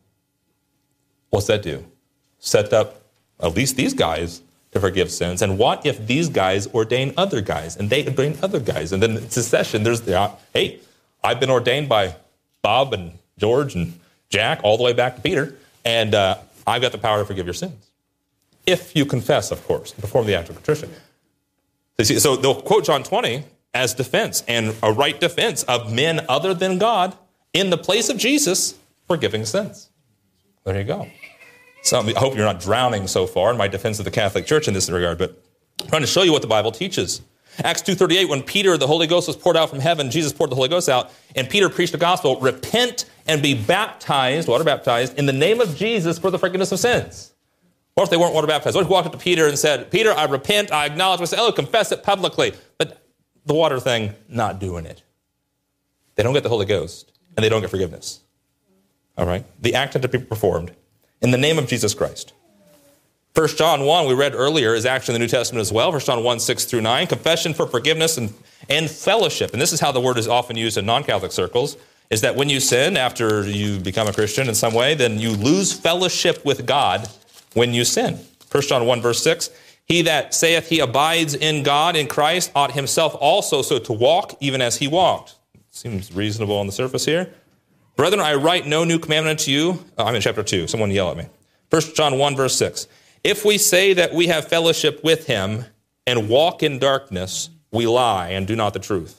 What's that do? Set up at least these guys to forgive sins. And what if these guys ordain other guys, and they ordain other guys? And then in succession, there's hey, I've been ordained by Bob and George and Jack all the way back to Peter, and I've got the power to forgive your sins. If you confess, of course, and perform the act of contrition. So they'll quote John 20 as defense, and a right defense of men other than God in the place of Jesus forgiving sins. There you go. So I hope you're not drowning so far in my defense of the Catholic Church in this regard, but I'm trying to show you what the Bible teaches. Acts 2:38, when Peter, the Holy Ghost was poured out from heaven, Jesus poured the Holy Ghost out, and Peter preached the gospel, repent and be baptized, water baptized, in the name of Jesus for the forgiveness of sins. Or if they weren't water baptized, what if he walked up to Peter and said, Peter, I repent, I acknowledge my sin, confess it publicly. But the water thing, not doing it. They don't get the Holy Ghost, and they don't get forgiveness. All right? The act had to be performed in the name of Jesus Christ. 1 John 1, we read earlier, is actually in the New Testament as well. 1 John 1, 6 through 9, confession for forgiveness and fellowship. And this is how the word is often used in non-Catholic circles, is that when you sin after you become a Christian in some way, then you lose fellowship with God when you sin. 1 John 1, verse 6, he that saith he abides in God, in Christ, ought himself also so to walk, even as he walked. Seems reasonable on the surface here. Brethren, I write no new commandment unto you. I'm in chapter 2. Someone yell at me. 1 John 1, verse 6. If we say that we have fellowship with him and walk in darkness, we lie and do not the truth.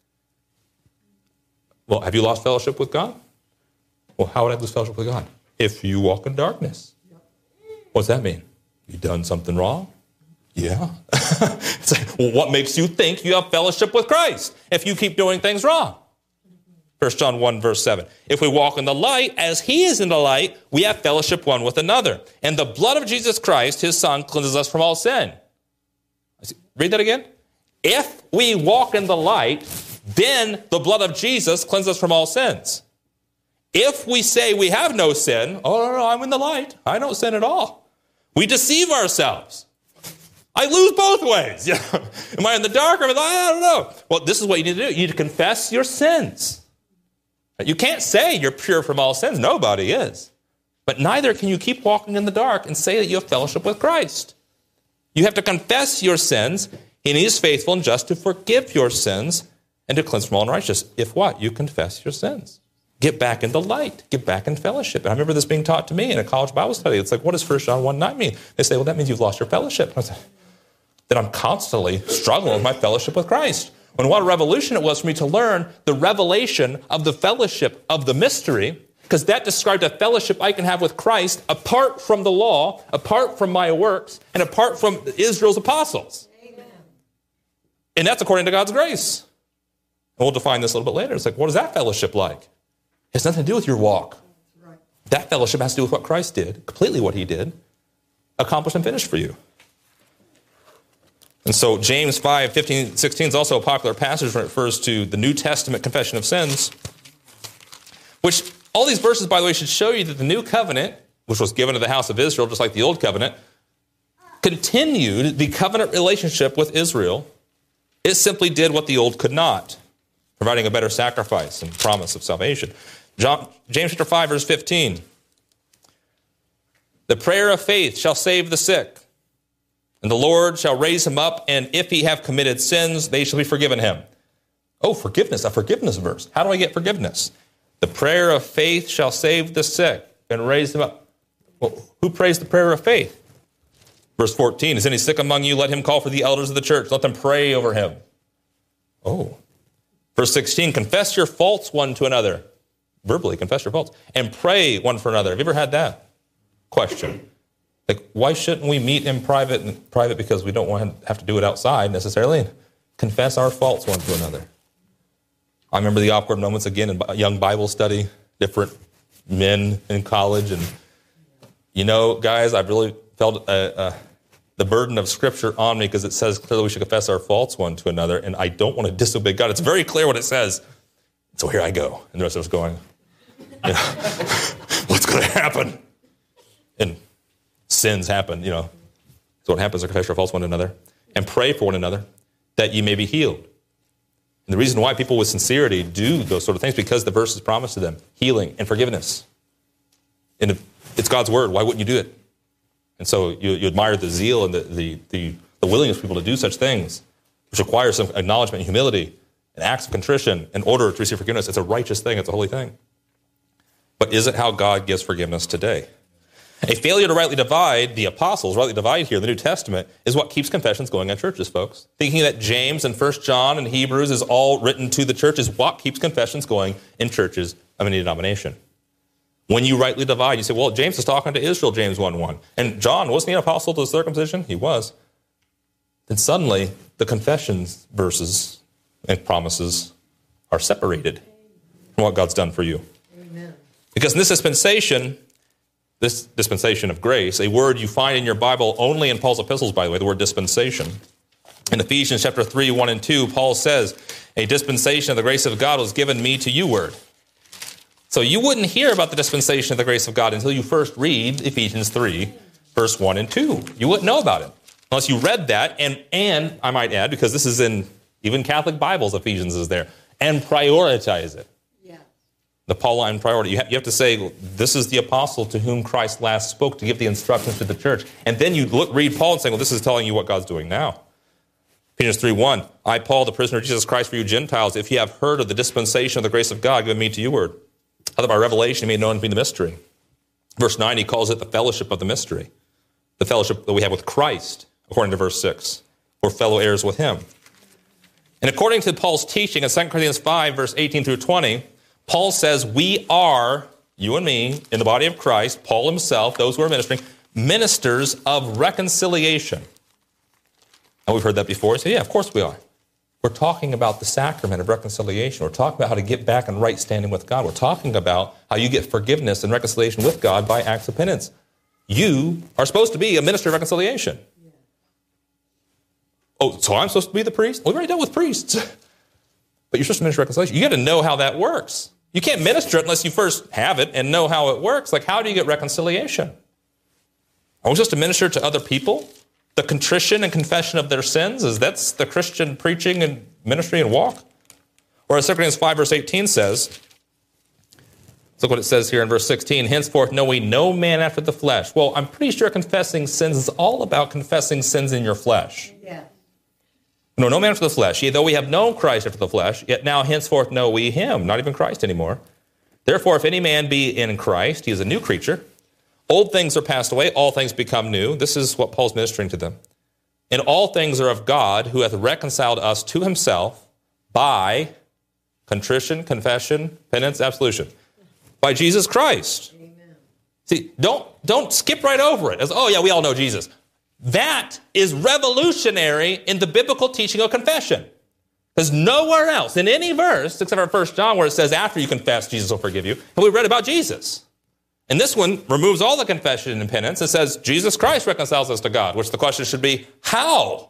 Well, have you lost fellowship with God? Well, how would I lose fellowship with God? If you walk in darkness. What's that mean? You done something wrong? Yeah. It's like, well, what makes you think you have fellowship with Christ if you keep doing things wrong? 1 John 1, verse 7. If we walk in the light, as he is in the light, we have fellowship one with another. And the blood of Jesus Christ, his son, cleanses us from all sin. Read that again. If we walk in the light, then the blood of Jesus cleanses us from all sins. If we say we have no sin, oh, no, I'm in the light, I don't sin at all, we deceive ourselves. I lose both ways. Am I in the dark or am I don't know. Well, this is what you need to do. You need to confess your sins. You can't say you're pure from all sins. Nobody is. But neither can you keep walking in the dark and say that you have fellowship with Christ. You have to confess your sins, and he is faithful and just to forgive your sins and to cleanse from all unrighteousness. If what? You confess your sins. Get back in the light. Get back in fellowship. And I remember this being taught to me in a college Bible study. It's like, what does 1 John 1:9 mean? They say, well, that means you've lost your fellowship. I said, that I'm constantly struggling with my fellowship with Christ. And what a revolution it was for me to learn the revelation of the fellowship of the mystery, because that described a fellowship I can have with Christ apart from the law, apart from my works, and apart from Israel's apostles. Amen. And that's according to God's grace. And we'll define this a little bit later. It's like, what is that fellowship like? It has nothing to do with your walk. Right. That fellowship has to do with what Christ did, completely what he did, accomplished and finished for you. And so James 5, 15, 16 is also a popular passage when it refers to the New Testament confession of sins, which all these verses, by the way, should show you that the new covenant, which was given to the house of Israel, just like the old covenant, continued the covenant relationship with Israel. It simply did what the old could not, providing a better sacrifice and promise of salvation. James chapter 5, verse 15. The prayer of faith shall save the sick. And the Lord shall raise him up, and if he have committed sins, they shall be forgiven him. Oh, forgiveness, a forgiveness verse. How do I get forgiveness? The prayer of faith shall save the sick and raise them up. Well, who prays the prayer of faith? Verse 14, is any sick among you? Let him call for the elders of the church. Let them pray over him. Oh. Verse 16, confess your faults one to another. Verbally, confess your faults. And pray one for another. Have you ever had that question? Like, why shouldn't we meet in private because we don't want to have to do it outside necessarily, and confess our faults one to another? I remember the awkward moments again in young Bible study, different men in college. And, you know, guys, I've really felt the burden of Scripture on me because it says clearly we should confess our faults one to another, and I don't want to disobey God. It's very clear what it says. So here I go. And the rest of us going, what's going to happen? And sins happen, you know. So what happens is confess your faults one to another and pray for one another that ye may be healed. And the reason why people with sincerity do those sort of things because the verse is promised to them, healing and forgiveness. And it's God's word. Why wouldn't you do it? And so you admire the zeal and the willingness of people to do such things, which requires some acknowledgement and humility and acts of contrition in order to receive forgiveness. It's a righteous thing. It's a holy thing. But is it how God gives forgiveness today? A failure to rightly divide, the apostles rightly divide here, the New Testament, is what keeps confessions going in churches, folks. Thinking that James and 1 John and Hebrews is all written to the church is what keeps confessions going in churches of any denomination. When you rightly divide, you say, well, James is talking to Israel, James 1:1. And John, wasn't he an apostle to the circumcision? He was. Then suddenly, the confessions verses and promises are separated from what God's done for you. Amen. Because in this dispensation of grace, a word you find in your Bible only in Paul's epistles, by the way, the word dispensation. In Ephesians chapter 3, 1 and 2, Paul says, a dispensation of the grace of God was given me to you word. So you wouldn't hear about the dispensation of the grace of God until you first read Ephesians 3, verse 1 and 2. You wouldn't know about it unless you read that, and I might add, because this is in even Catholic Bibles, Ephesians is there, and prioritize it. The Pauline priority. You have to say, this is the apostle to whom Christ last spoke to give the instructions to the church. And then you read Paul and say, well, this is telling you what God's doing now. Ephesians 3:1, I, Paul, the prisoner of Jesus Christ for you Gentiles, if you have heard of the dispensation of the grace of God given me to you word, other by revelation he made known to me the mystery. Verse 9, he calls it the fellowship of the mystery, the fellowship that we have with Christ, according to verse 6. We're fellow heirs with him. And according to Paul's teaching in 2 Corinthians 5, verse 18 through 20, Paul says we are, you and me, in the body of Christ, Paul himself, those who are ministering, ministers of reconciliation. And we've heard that before. So yeah, of course we are. We're talking about the sacrament of reconciliation. We're talking about how to get back in right standing with God. We're talking about how you get forgiveness and reconciliation with God by acts of penance. You are supposed to be a minister of reconciliation. Yeah. Oh, so I'm supposed to be the priest? Well, we already dealt with priests. But you're supposed to minister reconciliation. You got to know how that works. You can't minister it unless you first have it and know how it works. Like, how do you get reconciliation? Are we supposed to minister to other people? The contrition and confession of their sins? That's the Christian preaching and ministry and walk? Or as 2 Corinthians 5, verse 18 says, look what it says here in verse 16, henceforth know we no man after the flesh. Well, I'm pretty sure confessing sins is all about confessing sins in your flesh. Yeah. No man after the flesh. Yea, though we have known Christ after the flesh, yet now henceforth know we him, not even Christ anymore. Therefore, if any man be in Christ, he is a new creature. Old things are passed away, all things become new. This is what Paul's ministering to them. And all things are of God, who hath reconciled us to himself by contrition, confession, penance, absolution. By Jesus Christ. Amen. See, don't skip right over it. As, oh yeah, we all know Jesus. That is revolutionary in the biblical teaching of confession. There's nowhere else in any verse, except for 1 John, where it says after you confess, Jesus will forgive you. And we read about Jesus. And this one removes all the confession and penance. It says Jesus Christ reconciles us to God, which the question should be, how?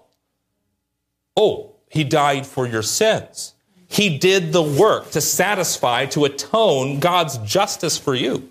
Oh, he died for your sins. He did the work to satisfy, to atone God's justice for you.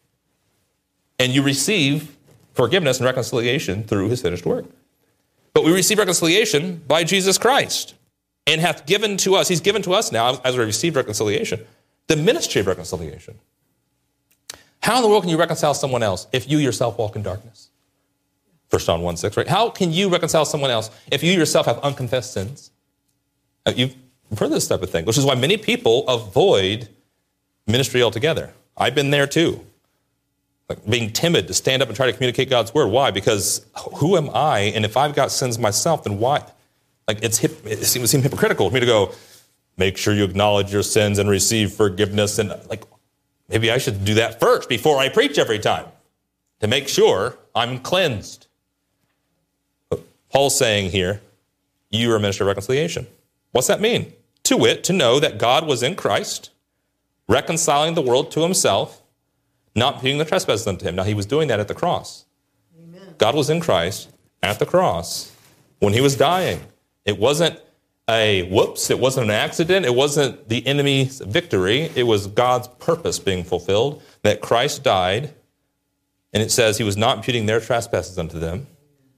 And you receive forgiveness and reconciliation through his finished work. But we receive reconciliation by Jesus Christ, and hath given to us, he's given to us now, as we receive reconciliation, the ministry of reconciliation. How in the world can you reconcile someone else if you yourself walk in darkness? 1 John 1:6, right? How can you reconcile someone else if you yourself have unconfessed sins? You've heard this type of thing, which is why many people avoid ministry altogether. I've been there too. Like being timid to stand up and try to communicate God's word. Why? Because who am I? And if I've got sins myself, then why? Like it seems hypocritical for me to go, make sure you acknowledge your sins and receive forgiveness. And like, maybe I should do that first before I preach every time to make sure I'm cleansed. But Paul's saying here, you are a minister of reconciliation. What's that mean? To wit, to know that God was in Christ, reconciling the world to himself, not imputing the trespasses unto him. Now, he was doing that at the cross. Amen. God was in Christ at the cross when he was dying. It wasn't a whoops. It wasn't an accident. It wasn't the enemy's victory. It was God's purpose being fulfilled, that Christ died, and it says he was not imputing their trespasses unto them,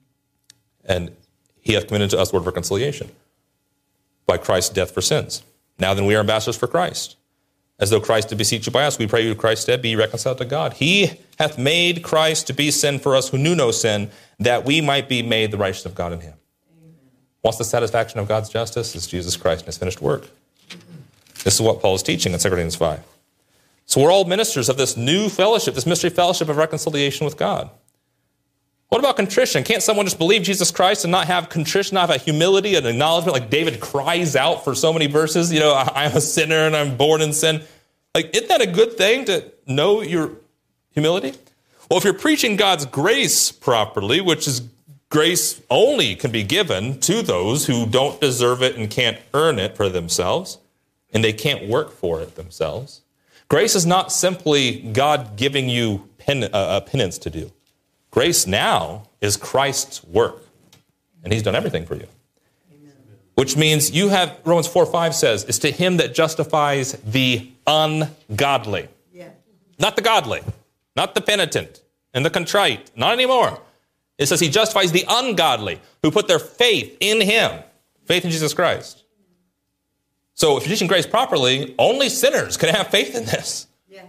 and he hath committed to us the word of reconciliation by Christ's death for sins. Now then, we are ambassadors for Christ. As though Christ did beseech you by us, we pray you to Christ's stead, be reconciled to God. He hath made Christ to be sin for us who knew no sin, that we might be made the righteousness of God in him. Amen. What's the satisfaction of God's justice? It's Jesus Christ and his finished work. This is what Paul is teaching in 2 Corinthians 5. So we're all ministers of this new fellowship, this mystery fellowship of reconciliation with God. What about contrition? Can't someone just believe Jesus Christ and not have contrition, not have a humility and acknowledgement like David cries out for so many verses? You know, I'm a sinner and I'm born in sin. Like, isn't that a good thing to know your humility? Well, if you're preaching God's grace properly, which is grace only can be given to those who don't deserve it and can't earn it for themselves, and they can't work for it themselves. Grace is not simply God giving you a penance to do. Grace now is Christ's work, and he's done everything for you. Amen. Which means you have, Romans 4:5 says, it's to him that justifies the ungodly. Yeah. Not the godly, not the penitent and the contrite, not anymore. It says he justifies the ungodly who put their faith in him, faith in Jesus Christ. So if you're teaching grace properly, only sinners can have faith in this. Yeah.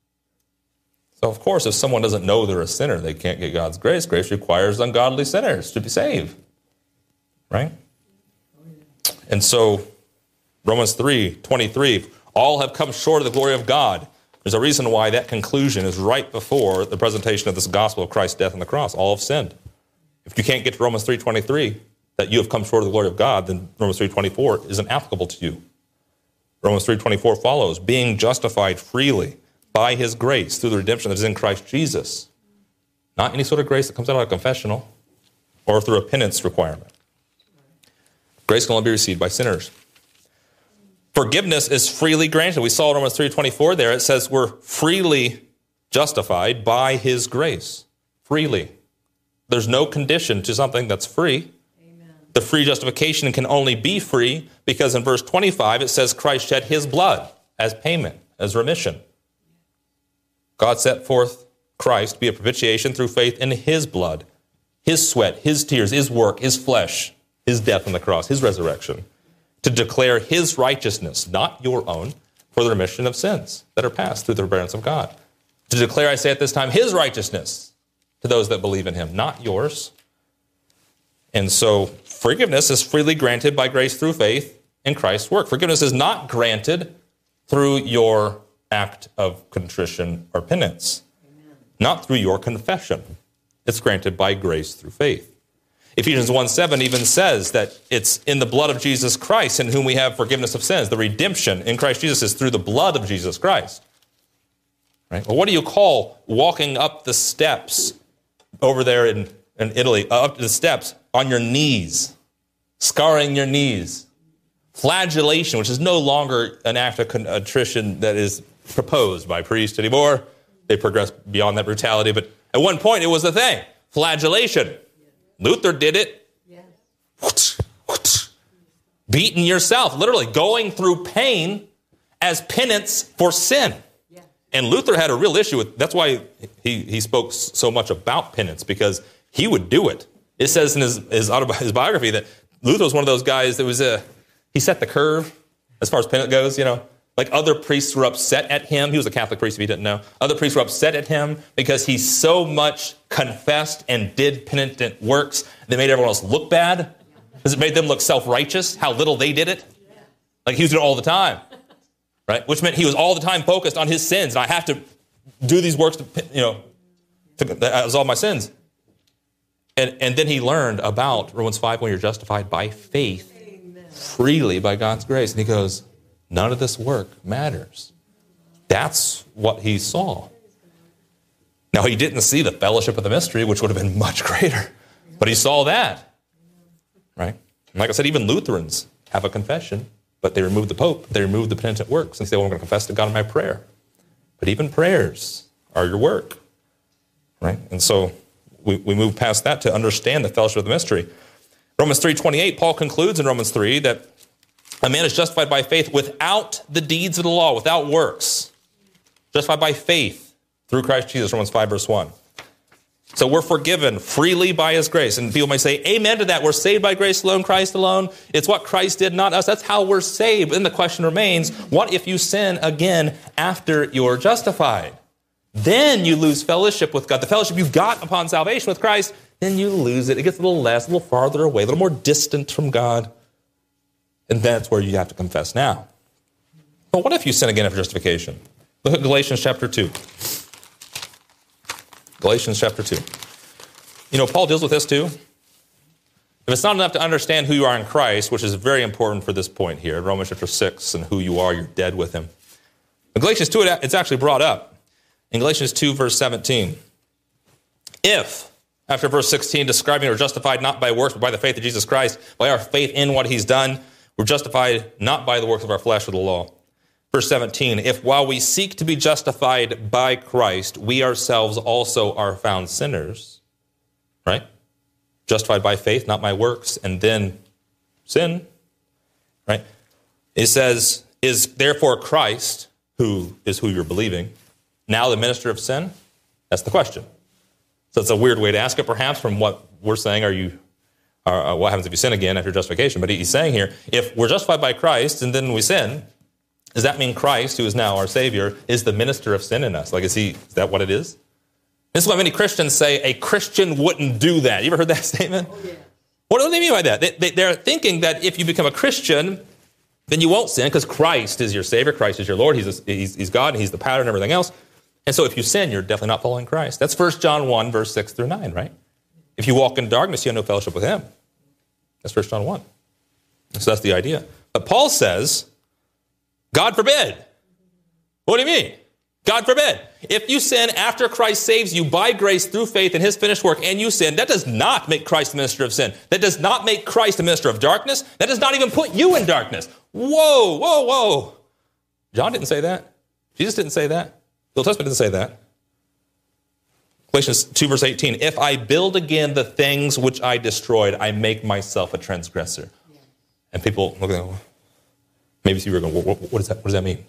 So of course, if someone doesn't know they're a sinner, they can't get God's grace. Grace requires ungodly sinners to be saved. Right? And so Romans 3:23, all have come short of the glory of God. There's a reason why that conclusion is right before the presentation of this gospel of Christ's death on the cross. All have sinned. If you can't get to Romans 3:23, that you have come short of the glory of God, then Romans 3:24 isn't applicable to you. Romans 3:24 follows, being justified freely by his grace through the redemption that is in Christ Jesus. Not any sort of grace that comes out of a confessional or through a penance requirement. Grace can only be received by sinners. Forgiveness is freely granted. We saw in Romans 3:24 there. It says we're freely justified by his grace. Freely. There's no condition to something that's free. Amen. The free justification can only be free because in verse 25 it says Christ shed his blood as payment, as remission. God set forth Christ to be a propitiation through faith in his blood, his sweat, his tears, his work, his flesh, his death on the cross, his resurrection, to declare his righteousness, not your own, for the remission of sins that are passed through the forbearance of God. To declare, I say at this time, his righteousness to those that believe in him, not yours. And so forgiveness is freely granted by grace through faith in Christ's work. Forgiveness is not granted through your act of contrition or penance, Amen. Not through your confession. It's granted by grace through faith. Ephesians 1:7 even says that it's in the blood of Jesus Christ in whom we have forgiveness of sins. The redemption in Christ Jesus is through the blood of Jesus Christ. Right? Well, what do you call walking up the steps over there in Italy, up the steps on your knees, scarring your knees? Flagellation, which is no longer an act of contrition that is proposed by priests anymore. They progressed beyond that brutality, but at one point it was a thing. Flagellation. Luther did it. Yes. Beating yourself, literally going through pain as penance for sin. Yeah. And Luther had a real issue with, that's why he spoke so much about penance, because he would do it. It says in his biography that Luther was one of those guys that was, he set the curve as far as penance goes, you know. Like other priests were upset at him. He was a Catholic priest if you didn't know. Other priests were upset at him because he so much confessed and did penitent works. They made everyone else look bad because it made them look self-righteous, how little they did it. Like he was doing it all the time, right? Which meant he was all the time focused on his sins. And I have to do these works to absolve my sins. And then he learned about Romans 5 when you're justified by faith freely by God's grace. And he goes, none of this work matters. That's what he saw. Now, he didn't see the fellowship of the mystery, which would have been much greater, but he saw that, right? And like I said, even Lutherans have a confession, but they removed the Pope. They removed the penitent work since they were going to confess to God in my prayer. But even prayers are your work, right? And so we move past that to understand the fellowship of the mystery. Romans 3:28, Paul concludes in Romans 3 that a man is justified by faith without the deeds of the law, without works. Justified by faith through Christ Jesus, Romans 5, verse 1. So we're forgiven freely by his grace. And people may say, amen to that. We're saved by grace alone, Christ alone. It's what Christ did, not us. That's how we're saved. And the question remains, what if you sin again after you're justified? Then you lose fellowship with God. The fellowship you got upon salvation with Christ, then you lose it. It gets a little less, a little farther away, a little more distant from God. And that's where you have to confess now. But what if you sin again after justification? Look at Galatians chapter 2. Galatians chapter 2. Paul deals with this too. If it's not enough to understand who you are in Christ, which is very important for this point here, in Romans chapter 6, and who you are, you're dead with him. In Galatians 2, it's actually brought up. In Galatians 2, verse 17. If, after verse 16, describing we're justified not by works, but by the faith of Jesus Christ, by our faith in what he's done, we're justified not by the works of our flesh or the law. Verse 17, if while we seek to be justified by Christ, we ourselves also are found sinners, right? Justified by faith, not by works, and then sin, right? It says, is therefore Christ, who is who you're believing, now the minister of sin? That's the question. So it's a weird way to ask it, perhaps, from what we're saying, what happens if you sin again after justification? But he's saying here, if we're justified by Christ and then we sin, does that mean Christ, who is now our Savior, is the minister of sin in us? Is that what it is? This is why many Christians say a Christian wouldn't do that. You ever heard that statement? Oh, yeah. What do they mean by that? They're thinking that if you become a Christian, then you won't sin because Christ is your Savior, Christ is your Lord, he's God, and he's the pattern and everything else. And so if you sin, you're definitely not following Christ. That's 1 John 1, verse 6 through 9, right? If you walk in darkness, you have no fellowship with him. That's 1 John 1. So that's the idea. But Paul says, God forbid. What do you mean? God forbid. If you sin after Christ saves you by grace through faith in his finished work and you sin, that does not make Christ the minister of sin. That does not make Christ the minister of darkness. That does not even put you in darkness. Whoa, whoa, whoa. John didn't say that. Jesus didn't say that. The Old Testament didn't say that. Galatians 2, verse 18, if I build again the things which I destroyed, I make myself a transgressor. Yeah. And people look at that, maybe you were going, what does that mean?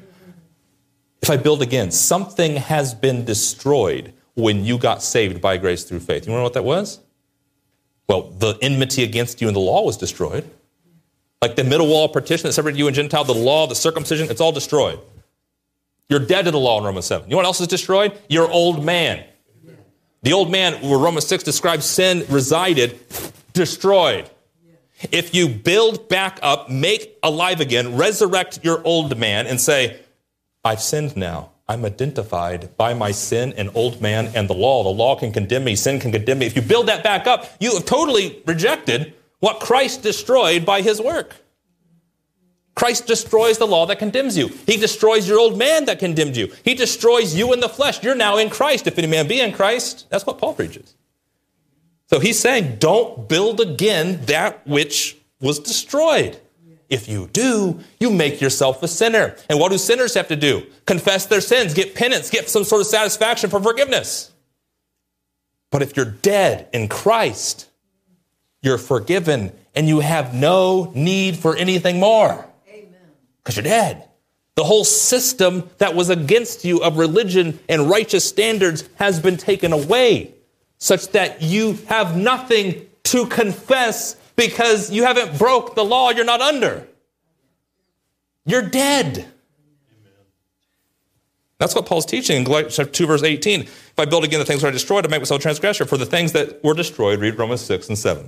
If I build again, something has been destroyed when you got saved by grace through faith. You know what that was? Well, the enmity against you in the law was destroyed. Like the middle wall partition that separated you and Gentile, the law, the circumcision, it's all destroyed. You're dead to the law in Romans 7. You know what else is destroyed? Your old man. The old man, where Romans 6 describes sin resided, destroyed. If you build back up, make alive again, resurrect your old man and say, I've sinned now. I'm identified by my sin and old man and the law. The law can condemn me. Sin can condemn me. If you build that back up, you have totally rejected what Christ destroyed by his work. Christ destroys the law that condemns you. He destroys your old man that condemned you. He destroys you in the flesh. You're now in Christ. If any man be in Christ, that's what Paul preaches. So he's saying, don't build again that which was destroyed. If you do, you make yourself a sinner. And what do sinners have to do? Confess their sins, get penance, get some sort of satisfaction for forgiveness. But if you're dead in Christ, you're forgiven and you have no need for anything more. Because you're dead. The whole system that was against you of religion and righteous standards has been taken away, such that you have nothing to confess because you haven't broke the law you're not under. You're dead. Amen. That's what Paul's teaching in Galatians 2, verse 18. If I build again the things that I destroyed, I make myself a transgressor. For the things that were destroyed, read Romans 6 and 7.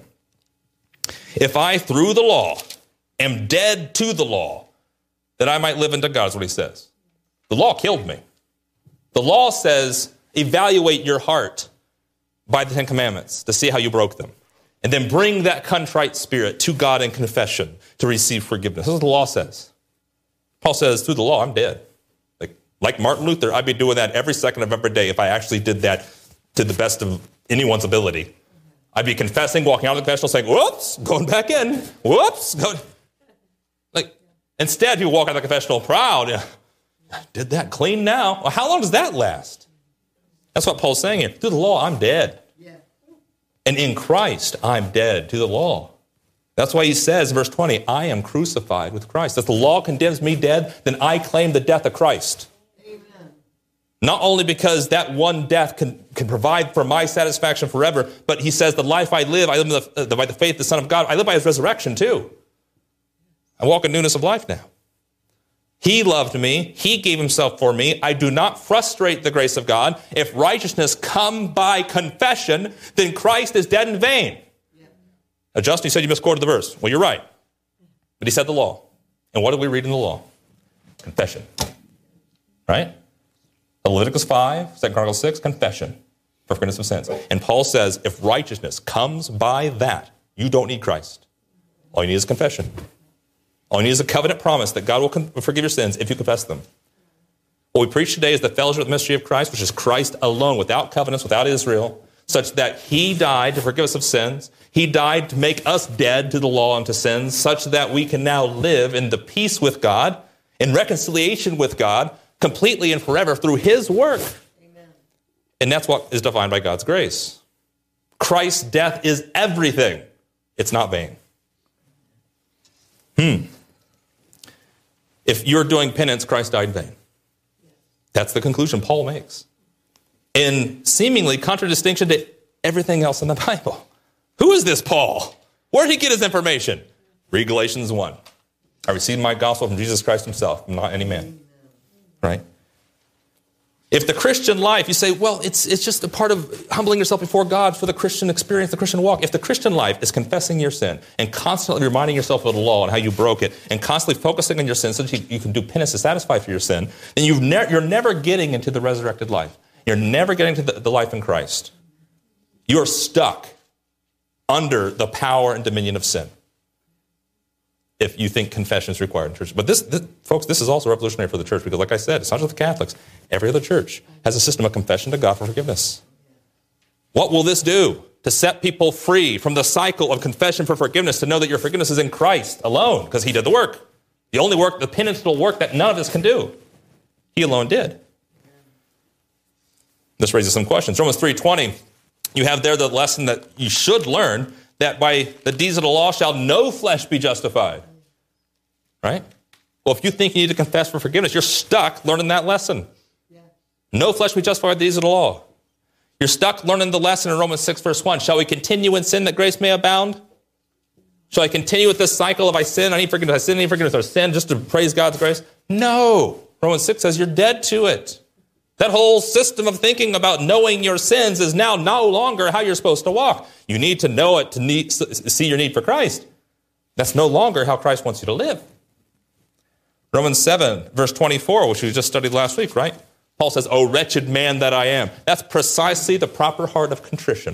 If I, through the law, am dead to the law, that I might live unto God, is what he says. The law killed me. The law says, evaluate your heart by the Ten Commandments to see how you broke them. And then bring that contrite spirit to God in confession to receive forgiveness. That's what the law says. Paul says, through the law, I'm dead. Like Martin Luther, I'd be doing that every second of every day if I actually did that to the best of anyone's ability. I'd be confessing, walking out of the confessional, saying, whoops, going back in. Whoops, going. Instead, you walk out of the confessional proud. I did that clean now. Well, how long does that last? That's what Paul's saying here. Through the law, I'm dead. Yeah. And in Christ, I'm dead to the law. That's why he says in verse 20, I am crucified with Christ. If the law condemns me dead, then I claim the death of Christ. Amen. Not only because that one death can provide for my satisfaction forever, but he says the life I live by the faith of the Son of God. I live by his resurrection too. I walk in newness of life now. He loved me. He gave himself for me. I do not frustrate the grace of God. If righteousness come by confession, then Christ is dead in vain. Yeah. Now, Justin, you said you misquoted the verse. Well, you're right. But he said the law. And what do we read in the law? Confession. Right? Leviticus 5, 2 Chronicles 6, confession. for forgiveness of sins. And Paul says, if righteousness comes by that, you don't need Christ. All you need is confession. All you need is a covenant promise that God will forgive your sins if you confess them. What we preach today is the fellowship of the mystery of Christ, which is Christ alone, without covenants, without Israel, such that he died to forgive us of sins. He died to make us dead to the law and to sins, such that we can now live in the peace with God, in reconciliation with God, completely and forever through his work. Amen. And that's what is defined by God's grace. Christ's death is everything. It's not vain. If you're doing penance, Christ died in vain. That's the conclusion Paul makes. In seemingly contradistinction to everything else in the Bible. Who is this Paul? Where did he get his information? Read Galatians 1. I received my gospel from Jesus Christ himself, not any man. Right? If the Christian life, you say, well, it's just a part of humbling yourself before God for the Christian experience, the Christian walk. If the Christian life is confessing your sin and constantly reminding yourself of the law and how you broke it and constantly focusing on your sin so that you can do penance to satisfy for your sin, then you're never getting into the resurrected life. You're never getting to the life in Christ. You're stuck under the power and dominion of sin if you think confession is required in church. But this, folks, this is also revolutionary for the church because, like I said, it's not just the Catholics. Every other church has a system of confession to God for forgiveness. What will this do to set people free from the cycle of confession for forgiveness, to know that your forgiveness is in Christ alone because he did the work? The only work, the penitential work that none of us can do. He alone did. This raises some questions. Romans 3:20, you have there the lesson that you should learn, that by the deeds of the law shall no flesh be justified. Right? Well, if you think you need to confess for forgiveness, you're stuck learning that lesson. Yeah. No flesh be justified by the deeds of the law. You're stuck learning the lesson in Romans 6, verse 1. Shall we continue in sin that grace may abound? Shall I continue with this cycle of I sin, I need forgiveness, I sin, I need forgiveness, or sin just to praise God's grace? No. Romans 6 says you're dead to it. That whole system of thinking about knowing your sins is now no longer how you're supposed to walk. You need to know it to see your need for Christ. That's no longer how Christ wants you to live. Romans 7, verse 24, which we just studied last week, right? Paul says, "O wretched man that I am." That's precisely the proper heart of contrition.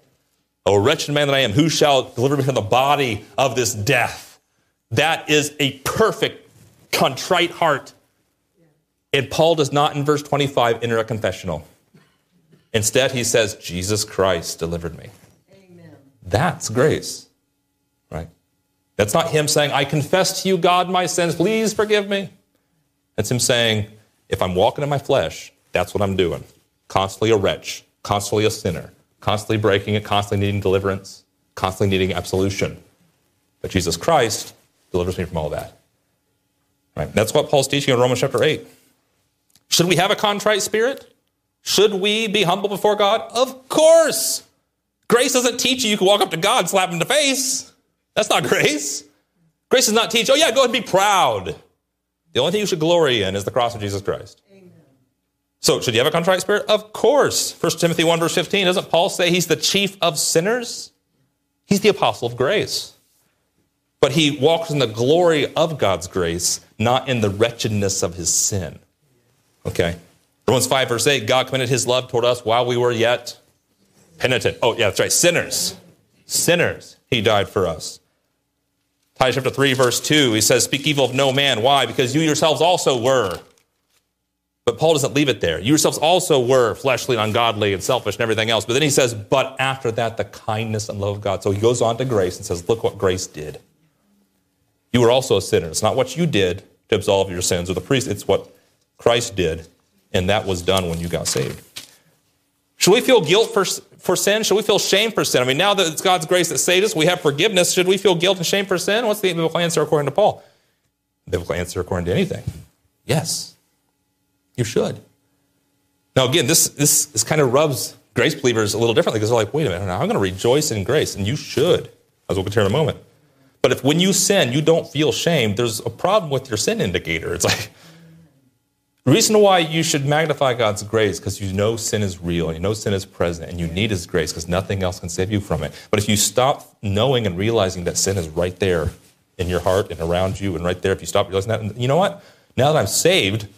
"O wretched man that I am, who shall deliver me from the body of this death?" That is a perfect, contrite heart. And Paul does not, in verse 25, enter a confessional. Instead, he says, "Jesus Christ delivered me." Amen. That's grace, right? That's not him saying, "I confess to you, God, my sins, please forgive me." That's him saying, if I'm walking in my flesh, that's what I'm doing. Constantly a wretch, constantly a sinner, constantly breaking it, constantly needing deliverance, constantly needing absolution. But Jesus Christ delivers me from all that. Right? That's what Paul's teaching in Romans chapter 8. Should we have a contrite spirit? Should we be humble before God? Of course. Grace doesn't teach you can walk up to God and slap him in the face. That's not grace. Grace does not teach, oh yeah, go ahead and be proud. The only thing you should glory in is the cross of Jesus Christ. Amen. So should you have a contrite spirit? Of course. 1 Timothy 1 verse 15, doesn't Paul say he's the chief of sinners? He's the apostle of grace. But he walks in the glory of God's grace, not in the wretchedness of his sin. Okay. Romans 5 verse 8, God commended his love toward us while we were yet penitent. Oh, yeah, that's right. Sinners. Sinners. He died for us. Titus chapter 3 verse 2, he says, speak evil of no man. Why? Because you yourselves also were. But Paul doesn't leave it there. You yourselves also were fleshly and ungodly and selfish and everything else. But then he says, but after that, the kindness and love of God. So he goes on to grace and says, look what grace did. You were also a sinner. It's not what you did to absolve your sins or the priest. It's what Christ did, and that was done when you got saved. Should we feel guilt for sin? Should we feel shame for sin? I mean, now that it's God's grace that saved us, we have forgiveness. Should we feel guilt and shame for sin? What's the biblical answer according to Paul? The biblical answer according to anything. Yes, you should. Now, again, this kind of rubs grace believers a little differently because they're like, wait a minute, I'm going to rejoice in grace, and you should, as we'll get to in a moment. But if when you sin, you don't feel shame, there's a problem with your sin indicator. It's like, the reason why you should magnify God's grace because you know sin is real and you know sin is present and you need his grace because nothing else can save you from it. But if you stop knowing and realizing that sin is right there in your heart and around you and right there, if you stop realizing that, and you know what? Now that I'm saved,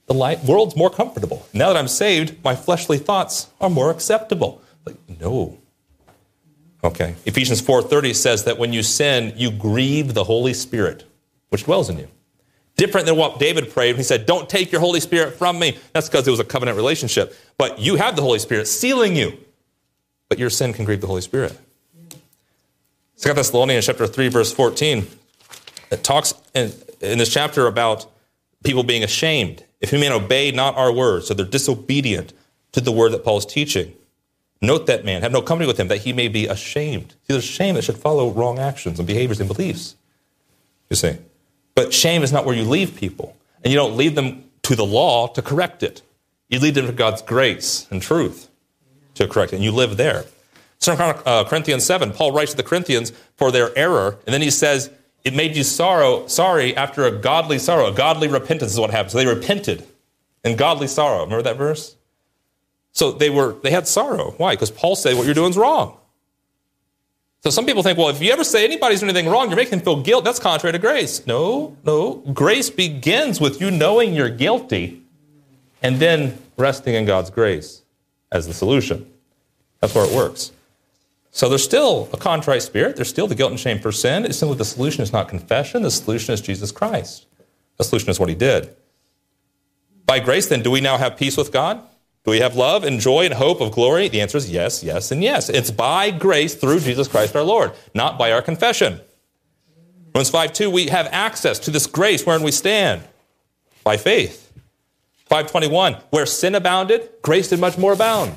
The world's more comfortable. Now that I'm saved, my fleshly thoughts are more acceptable. Like, no. Okay. Ephesians 4:30 says that when you sin, you grieve the Holy Spirit, which dwells in you. Different than what David prayed when he said, don't take your Holy Spirit from me. That's because it was a covenant relationship. But you have the Holy Spirit sealing you. But your sin can grieve the Holy Spirit. 2 Thessalonians chapter 3, verse 14. It talks in this chapter about people being ashamed. If any man obey not our words, so they're disobedient to the word that Paul is teaching. Note that man, have no company with him, that he may be ashamed. See, there's shame that should follow wrong actions and behaviors and beliefs. You see. But shame is not where you leave people. And you don't leave them to the law to correct it. You lead them to God's grace and truth to correct it. And you live there. 2 Corinthians 7, Paul writes to the Corinthians for their error. And then he says, it made you sorry after a godly sorrow. A godly repentance is what happened. So they repented in godly sorrow. Remember that verse? So they had sorrow. Why? Because Paul said what you're doing is wrong. So some people think, well, if you ever say anybody's doing anything wrong, you're making them feel guilt. That's contrary to grace. No. Grace begins with you knowing you're guilty and then resting in God's grace as the solution. That's where it works. So there's still a contrite spirit. There's still the guilt and shame for sin. It's simply the solution is not confession. The solution is Jesus Christ. The solution is what he did. By grace, then, do we now have peace with God? Do we have love and joy and hope of glory? The answer is yes, yes, and yes. It's by grace through Jesus Christ our Lord, not by our confession. Romans 5:2, we have access to this grace wherein we stand by faith. 5:21, where sin abounded, grace did much more abound.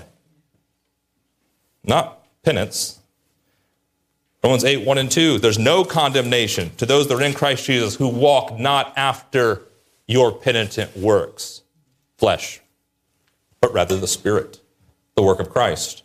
Not penance. Romans 8:1 and 2, there's no condemnation to those that are in Christ Jesus who walk not after your penitent works, flesh, but rather the Spirit, the work of Christ.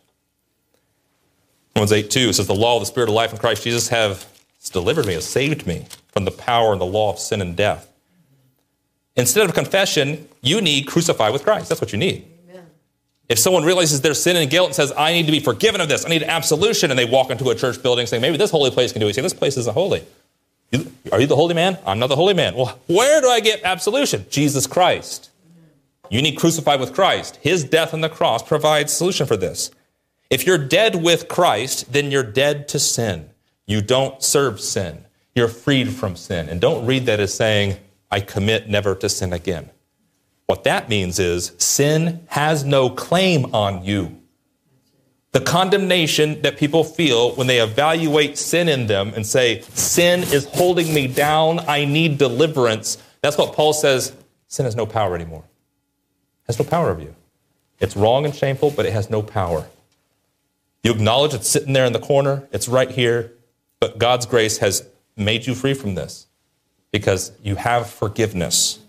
Romans 8:2 says, the law of the Spirit of life in Christ Jesus has delivered me, has saved me from the power and the law of sin and death. Instead of confession, you need crucify with Christ. That's what you need. Amen. If someone realizes their sin and guilt and says, I need to be forgiven of this, I need absolution, and they walk into a church building saying, maybe this holy place can do it. You say, this place isn't holy. Are you the holy man? I'm not the holy man. Well, where do I get absolution? Jesus Christ. You need crucified with Christ. His death on the cross provides solution for this. If you're dead with Christ, then you're dead to sin. You don't serve sin. You're freed from sin. And don't read that as saying, I commit never to sin again. What that means is sin has no claim on you. The condemnation that people feel when they evaluate sin in them and say, sin is holding me down, I need deliverance. That's what Paul says, sin has no power anymore. It has no power over you. It's wrong and shameful, but it has no power. You acknowledge it's sitting there in the corner, it's right here, but God's grace has made you free from this because you have forgiveness.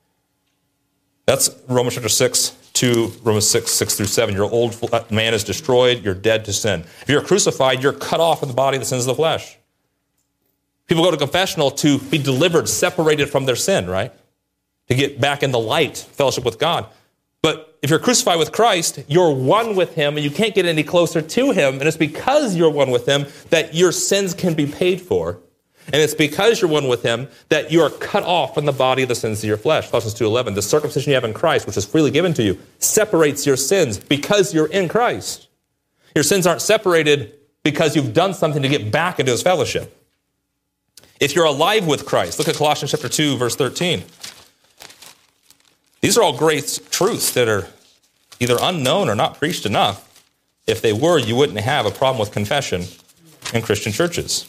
That's Romans chapter 6 to Romans 6 through 7. Your old man is destroyed, you're dead to sin. If you're crucified, you're cut off in the body of the sins of the flesh. People go to confessional to be delivered, separated from their sin, right? To get back in the light, fellowship with God. But if you're crucified with Christ, you're one with him, and you can't get any closer to him. And it's because you're one with him that your sins can be paid for. And it's because you're one with him that you are cut off from the body of the sins of your flesh. Colossians 2:11, the circumcision you have in Christ, which is freely given to you, separates your sins because you're in Christ. Your sins aren't separated because you've done something to get back into his fellowship. If you're alive with Christ, look at Colossians chapter 2, verse 13. These are all great truths that are either unknown or not preached enough. If they were, you wouldn't have a problem with confession in Christian churches.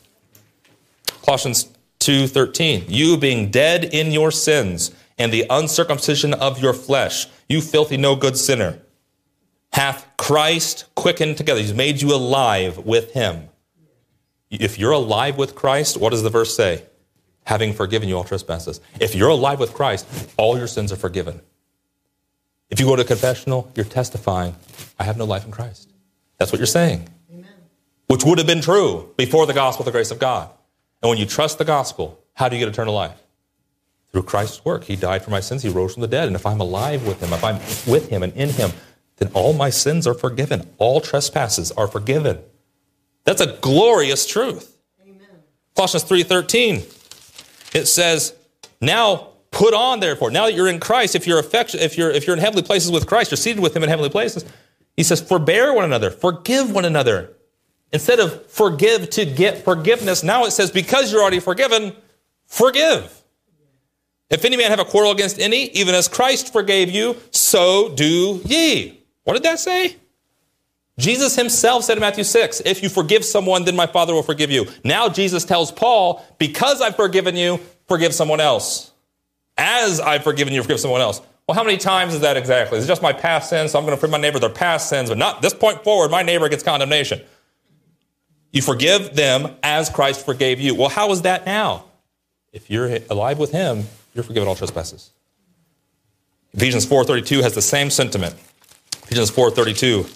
Colossians 2:13, you being dead in your sins and the uncircumcision of your flesh, you filthy no good sinner, hath Christ quickened together. He's made you alive with him. If you're alive with Christ, what does the verse say? Having forgiven you all trespasses. If you're alive with Christ, all your sins are forgiven. If you go to confessional, you're testifying, I have no life in Christ. That's what you're saying. Amen. Which would have been true before the gospel of the grace of God. And when you trust the gospel, how do you get eternal life? Through Christ's work. He died for my sins. He rose from the dead. And if I'm alive with him, if I'm with him and in him, then all my sins are forgiven. All trespasses are forgiven. That's a glorious truth. Amen. Colossians 3:13. It says, now Put on, therefore, now that you're in Christ, if you're in heavenly places with Christ, you're seated with him in heavenly places. He says, forbear one another, forgive one another. Instead of forgive to get forgiveness, now it says, because you're already forgiven, forgive. If any man have a quarrel against any, even as Christ forgave you, so do ye. What did that say? Jesus himself said in Matthew 6, if you forgive someone, then my Father will forgive you. Now Jesus tells Paul, because I've forgiven you, forgive someone else. As I've forgiven you, forgive someone else. Well, how many times is that exactly? Is it just my past sins? So I'm going to forgive my neighbor their past sins, but not this point forward, my neighbor gets condemnation. You forgive them as Christ forgave you. Well, how is that now? If you're alive with him, you're forgiven all trespasses. Ephesians 4:32 has the same sentiment. Ephesians 4:32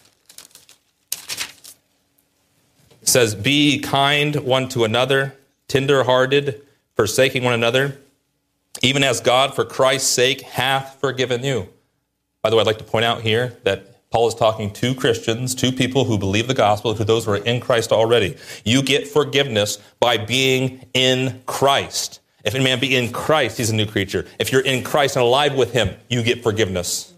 says, be kind one to another, tender-hearted, forsaking one another, even as God, for Christ's sake, hath forgiven you. By the way, I'd like to point out here that Paul is talking to Christians, to people who believe the gospel, to those who are in Christ already. You get forgiveness by being in Christ. If any man be in Christ, he's a new creature. If you're in Christ and alive with him, you get forgiveness.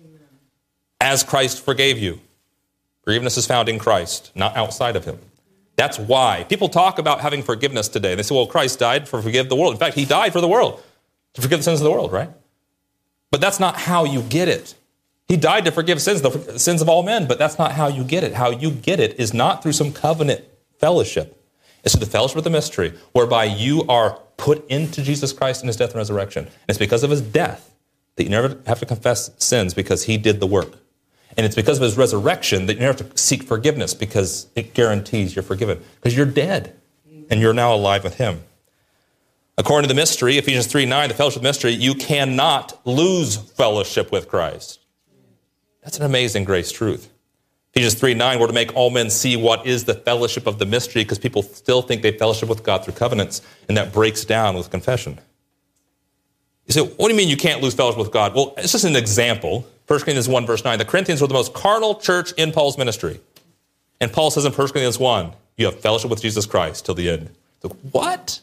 As Christ forgave you. Forgiveness is found in Christ, not outside of him. That's why. People talk about having forgiveness today. They say, well, Christ died to forgive the world. In fact, he died for the world, to forgive the sins of the world, right? But that's not how you get it. He died to forgive sins, the sins of all men, but that's not how you get it. How you get it is not through some covenant fellowship. It's through the fellowship of the mystery, whereby you are put into Jesus Christ in his death and resurrection. And it's because of his death that you never have to confess sins because he did the work. And it's because of his resurrection that you never have to seek forgiveness because it guarantees you're forgiven. Because you're dead and you're now alive with him. According to the mystery, Ephesians 3:9, the fellowship of the mystery, you cannot lose fellowship with Christ. That's an amazing grace truth. Ephesians 3:9, we're to make all men see what is the fellowship of the mystery because people still think they fellowship with God through covenants, and that breaks down with confession. You say, what do you mean you can't lose fellowship with God? Well, it's just an example. 1 Corinthians 1, verse 9, the Corinthians were the most carnal church in Paul's ministry. And Paul says in 1 Corinthians 1, you have fellowship with Jesus Christ till the end. Like, what?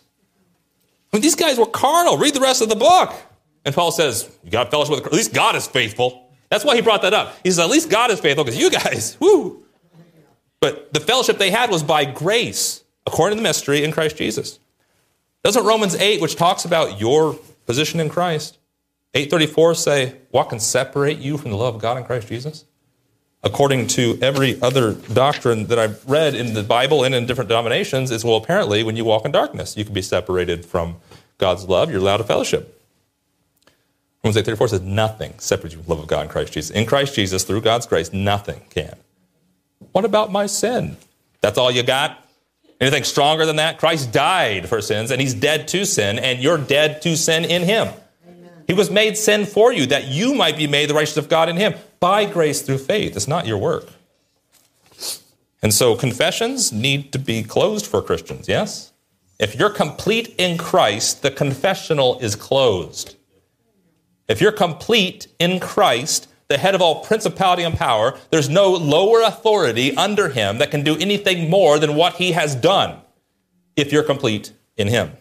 I mean, these guys were carnal. Read the rest of the book. And Paul says, you got fellowship with, at least God is faithful. That's why he brought that up. He says, at least God is faithful, because you guys, whoo. But the fellowship they had was by grace, according to the mystery in Christ Jesus. Doesn't Romans 8, which talks about your position in Christ, 8:34 say, what can separate you from the love of God in Christ Jesus? According to every other doctrine that I've read in the Bible and in different denominations, is, well, apparently when you walk in darkness, you can be separated from God's love. You're allowed to fellowship. Romans 8:34 says nothing separates you from the love of God in Christ Jesus. In Christ Jesus, through God's grace, nothing can. What about my sin? That's all you got? Anything stronger than that? Christ died for sins, and he's dead to sin, and you're dead to sin in him. He was made sin for you, that you might be made the righteousness of God in him, by grace through faith. It's not your work. And so confessions need to be closed for Christians, yes? If you're complete in Christ, the confessional is closed. If you're complete in Christ, the head of all principality and power, there's no lower authority under him that can do anything more than what he has done, if you're complete in him.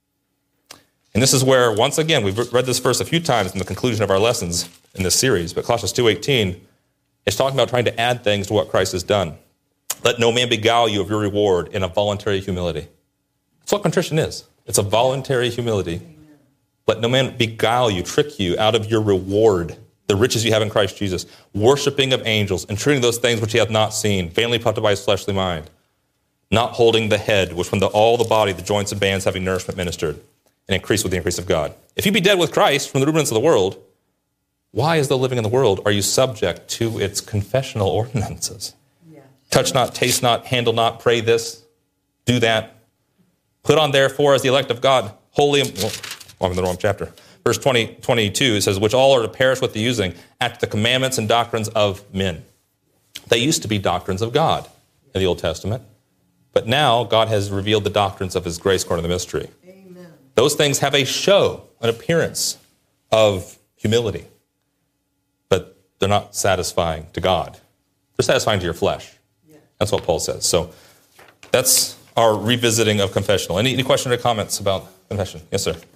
And this is where, once again, we've read this verse a few times in the conclusion of our lessons in this series, but Colossians 2:18 is talking about trying to add things to what Christ has done. Let no man beguile you of your reward in a voluntary humility. That's what contrition is. It's a voluntary humility. Let no man beguile you, trick you out of your reward, the riches you have in Christ Jesus, worshiping of angels, entreating those things which he hath not seen, vainly puffed by his fleshly mind, not holding the head, which from all the body, the joints and bands having nourishment ministered, and increase with the increase of God. If you be dead with Christ from the rudiments of the world, why, as though living in the world, are you subject to its confessional ordinances? Yeah. Touch not, taste not, handle not, pray this, do that. Put on, therefore, as the elect of God, holy, I'm in the wrong chapter. Verse 22, it says, which all are to perish with the using, after the commandments and doctrines of men. They used to be doctrines of God in the Old Testament, but now God has revealed the doctrines of his grace according to the mystery. Those things have a show, an appearance of humility, but they're not satisfying to God. They're satisfying to your flesh. That's what Paul says. So that's our revisiting of confessional. Any question or comments about confession? Yes, sir.